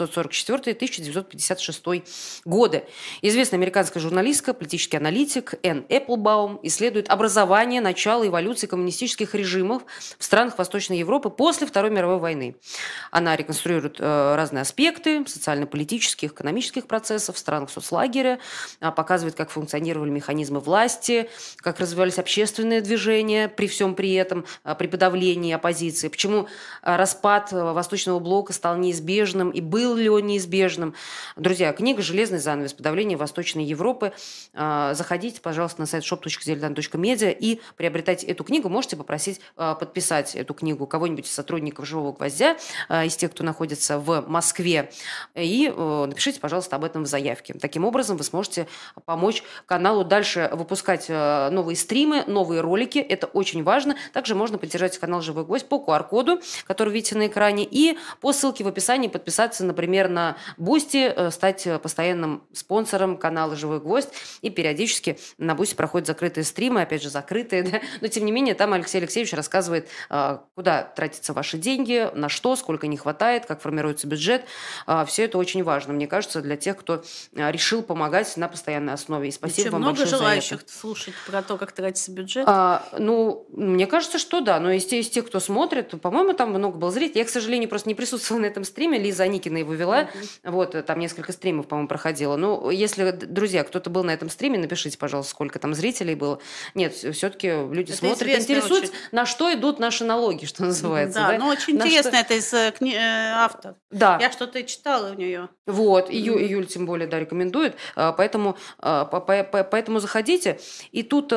1944-1956 годы». Известная американская журналистка, политический аналитик Энн Эпплбаум исследует образование, начало эволюции коммунистических режимов в странах Восточной Европы после Второй мировой войны. Она реконструирует разные аспекты социально-политических, экономических процессов в странах соцлагеря, показывает, как функционировали механизмы власти, как развивались общественные движения при всем при этом, при подавлении оппозиции, почему распад Восточного блока стал неизбежным и был ли он неизбежным. Друзья, книга «Железный занавес. Подавление Восточной Европы». Заходите, пожалуйста, на сайт shop.diletant.media и приобретайте эту книгу. Можете попросить подписать эту книгу кого-нибудь из сотрудников «Живого гвоздя», из тех, кто находится в Москве. И напишите, пожалуйста, об этом в заявке. Таким образом, вы сможете помочь каналу дальше выпускать новые стримы, новые ролики. Это очень важно. Также можно поддержать канал «Живой гвоздь» по QR-коду, который видите на экране, и по ссылке в описании подписаться, например, на Boosty, стать постоянным спонсором канала «Живой гвоздь». И периодически на Boosty проходят закрытые стримы, опять же, закрытые, да? Но тем не менее, там Алексей Алексеевич рассказывает, куда тратятся ваши деньги, на что, сколько не хватает, как формируется бюджет. Все это очень важно, мне кажется, для тех, кто решил помогать на постоянной основе. И спасибо вам Много большое за это. желающих слушать про то, как тратится бюджет? Ну, мне кажется, что да. Но из тех, кто смотрит, по-моему, там много было зрителей. Я, к сожалению, просто не присутствовала на этом стриме. Лиза Аникина его вела. Вот, там несколько стримов, по-моему, проходило. Ну, если, друзья, кто-то был на этом стриме, напишите, пожалуйста, сколько там зрителей было. Нет, все-таки люди Это смотрят, известно интересуются, очень. на что идут наши налоги, что называется. Да, Да? но очень На интересно, что- это из автора. Да. Я что-то читала у нее. Вот, Юль тем более, да, рекомендует, поэтому заходите. И тут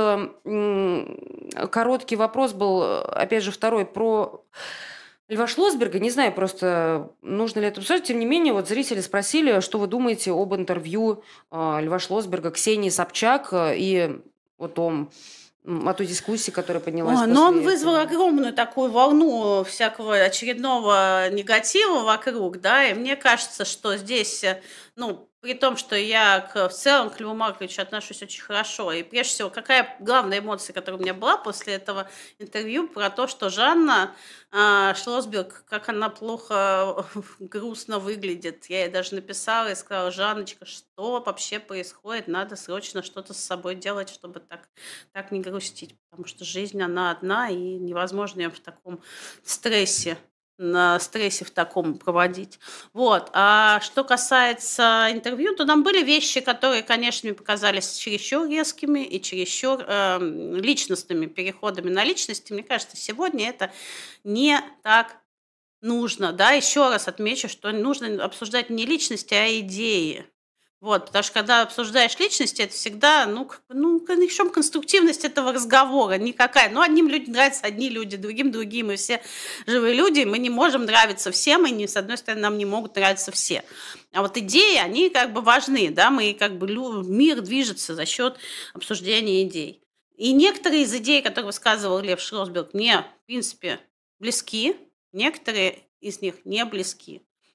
короткий вопрос был, опять же, второй про Льва Шлосберга. Не знаю просто, нужно ли это обсуждать. Тем не менее, вот зрители спросили, что вы думаете об интервью Льва Шлосберга Ксении Собчак и о той дискуссии, которая поднялась Но после он вызвал этого. огромную такую волну всякого очередного негатива вокруг, да, и мне кажется, что здесь, ну, при том, что я в целом к Льву Марковичу отношусь очень хорошо, и прежде всего, какая главная эмоция, которая у меня была после этого интервью, про то, что Жанна Шлосберг, как она плохо, грустно выглядит. Я ей даже написала и сказала: "Жанночка, что вообще происходит? Надо срочно что-то с собой делать, чтобы так не грустить, потому что жизнь, она одна, и невозможно ее в таком стрессе, на стрессе в таком проводить". Вот. А что касается интервью, то там были вещи, которые, конечно, мне показались чересчур резкими и чересчур личностными переходами на личности. Мне кажется, сегодня это не так нужно. Да, еще раз отмечу, что нужно обсуждать не личности, а идеи. Вот, потому что когда обсуждаешь личности, это всегда, в чем конструктивность этого разговора? Никакая. Ну, одним людям нравятся одни люди, другим другие. Мы все живые люди, мы не можем нравиться всем, и с одной стороны, нам не могут нравиться все. А вот идеи, они как бы важны, да, мир движется за счет обсуждения идей. И некоторые из идей, которые высказывал Лев Шлосберг, мне, в принципе, близки, некоторые из них не близки.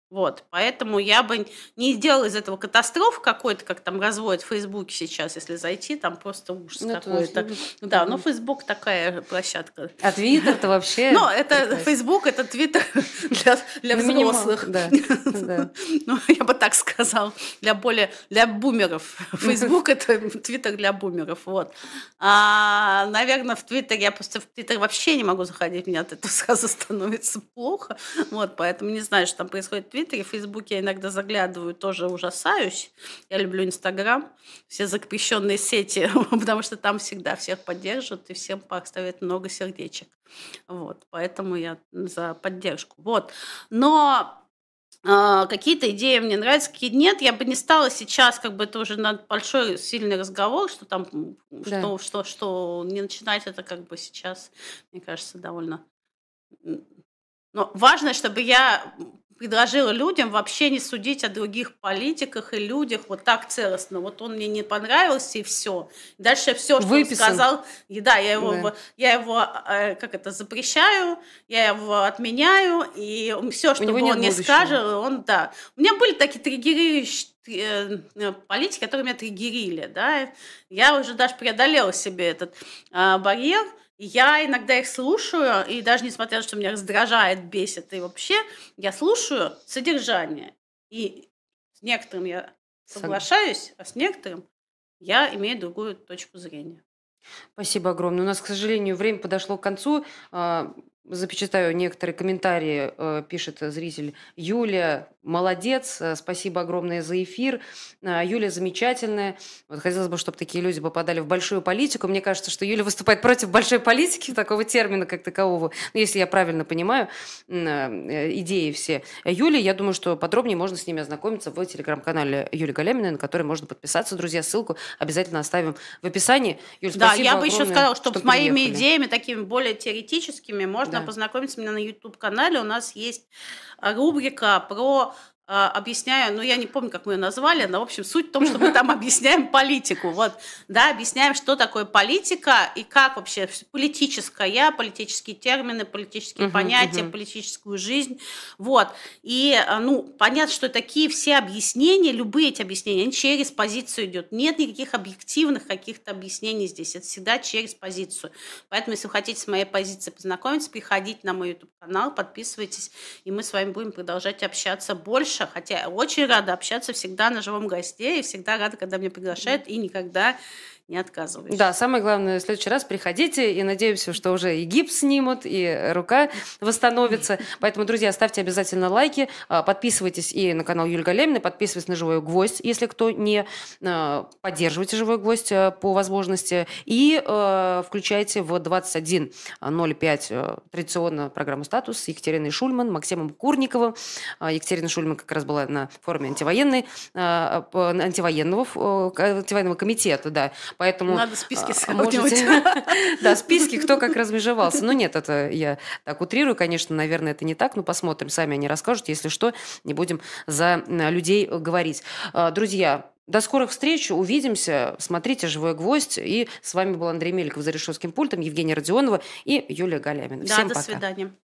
Вот, поэтому я бы не сделала из этого катастрофы какой-то, как там разводят в Фейсбуке сейчас, если зайти, там просто ужас Ну, это у нас какой-то. любят. Да, но Фейсбук такая площадка. А Твиттер-то вообще Ну, это прекрасен. Фейсбук, это Твиттер для Ну, минимал, взрослых. да, да. Ну, я бы так сказала, для бумеров. Фейсбук это Твиттер для бумеров, вот. Наверное, в Твиттере я просто в Твиттер вообще не могу заходить, мне от этого сразу становится плохо, вот, поэтому не знаю, что там происходит в Твиттере. В Фейсбуке я иногда заглядываю, тоже ужасаюсь. Я люблю Инстаграм, все запрещенные сети, потому что там всегда всех поддержат и всем поставят много сердечек. Вот, поэтому я за поддержку. Вот. Но какие-то идеи мне нравятся, какие нет. Я бы не стала сейчас, как бы это уже большой сильный разговор, что там, Да. что не начинать это как бы сейчас, мне кажется, довольно. Но важно, чтобы я предложила людям вообще не судить о других политиках и людях вот так целостно. Вот он мне не понравился, и все. Дальше все, что Выписан. он сказал, и да, я его, Да. запрещаю, я его отменяю, и все, что него он нет мне будущего. скажет, он, да. У меня были такие триггерирующие политики, которые меня триггерили, да. Я уже даже преодолела себе этот барьер. Я иногда их слушаю, и даже несмотря на то, что меня раздражает, бесит, и вообще я слушаю содержание. И с некоторым я соглашаюсь, а с некоторым я имею другую точку зрения. Спасибо огромное. У нас, к сожалению, время подошло к концу. Запечатаю некоторые комментарии, пишет зритель. Юля, молодец, спасибо огромное за эфир. Юля замечательная. Вот хотелось бы, чтобы такие люди попадали в большую политику. Мне кажется, что Юля выступает против большой политики, такого термина как такового, если я правильно понимаю идеи все. Юли, я думаю, что подробнее можно с ними ознакомиться в телеграм-канале Юлии Галяминой, на который можно подписаться. Друзья, ссылку обязательно оставим в описании. Юль, Да, спасибо я бы еще огромное, сказала, что что с моими приехали. идеями, такими более теоретическими, можно Да. познакомиться у меня на YouTube-канале. У нас есть рубрика про объясняю, ну, я не помню, как мы ее назвали, но, в общем, суть в том, что мы там объясняем политику, вот, да, объясняем, что такое политика и как вообще политическая, политические термины, политические понятия, политическую жизнь, вот, и, ну, понятно, что такие все объяснения, любые эти объяснения, они через позицию идут, нет никаких объективных каких-то объяснений здесь, это всегда через позицию, поэтому, если вы хотите с моей позицией познакомиться, приходите на мой YouTube-канал, подписывайтесь, и мы с вами будем продолжать общаться больше, хотя я очень рада общаться всегда на живом госте и всегда рада, когда меня приглашают, и никогда не отказываюсь. Да, самое главное, в следующий раз приходите, и надеемся, что уже и гипс снимут, и рука восстановится. Поэтому, друзья, ставьте обязательно лайки, подписывайтесь и на канал Юлии Галяминой, подписывайтесь на «Живой гвоздь», если кто не поддерживайте «Живой гвоздь» по возможности, и включайте в 21:05 традиционно программу «Статус» с Екатериной Шульман, Максимом Курниковым. Екатерина Шульман как раз была на форуме антивоенного комитета, да. Поэтому надо списки можете... Да, списки, кто как размежевался. Ну нет, это я так утрирую, конечно, наверное, это не так, но посмотрим, сами они расскажут, если что, не будем за людей говорить. Друзья, до скорых встреч, увидимся, смотрите «Живой гвоздь», и с вами был Андрей Меликов за решетским пультом, Евгения Родионова и Юлия Галямина. Да, Всем до пока. свидания.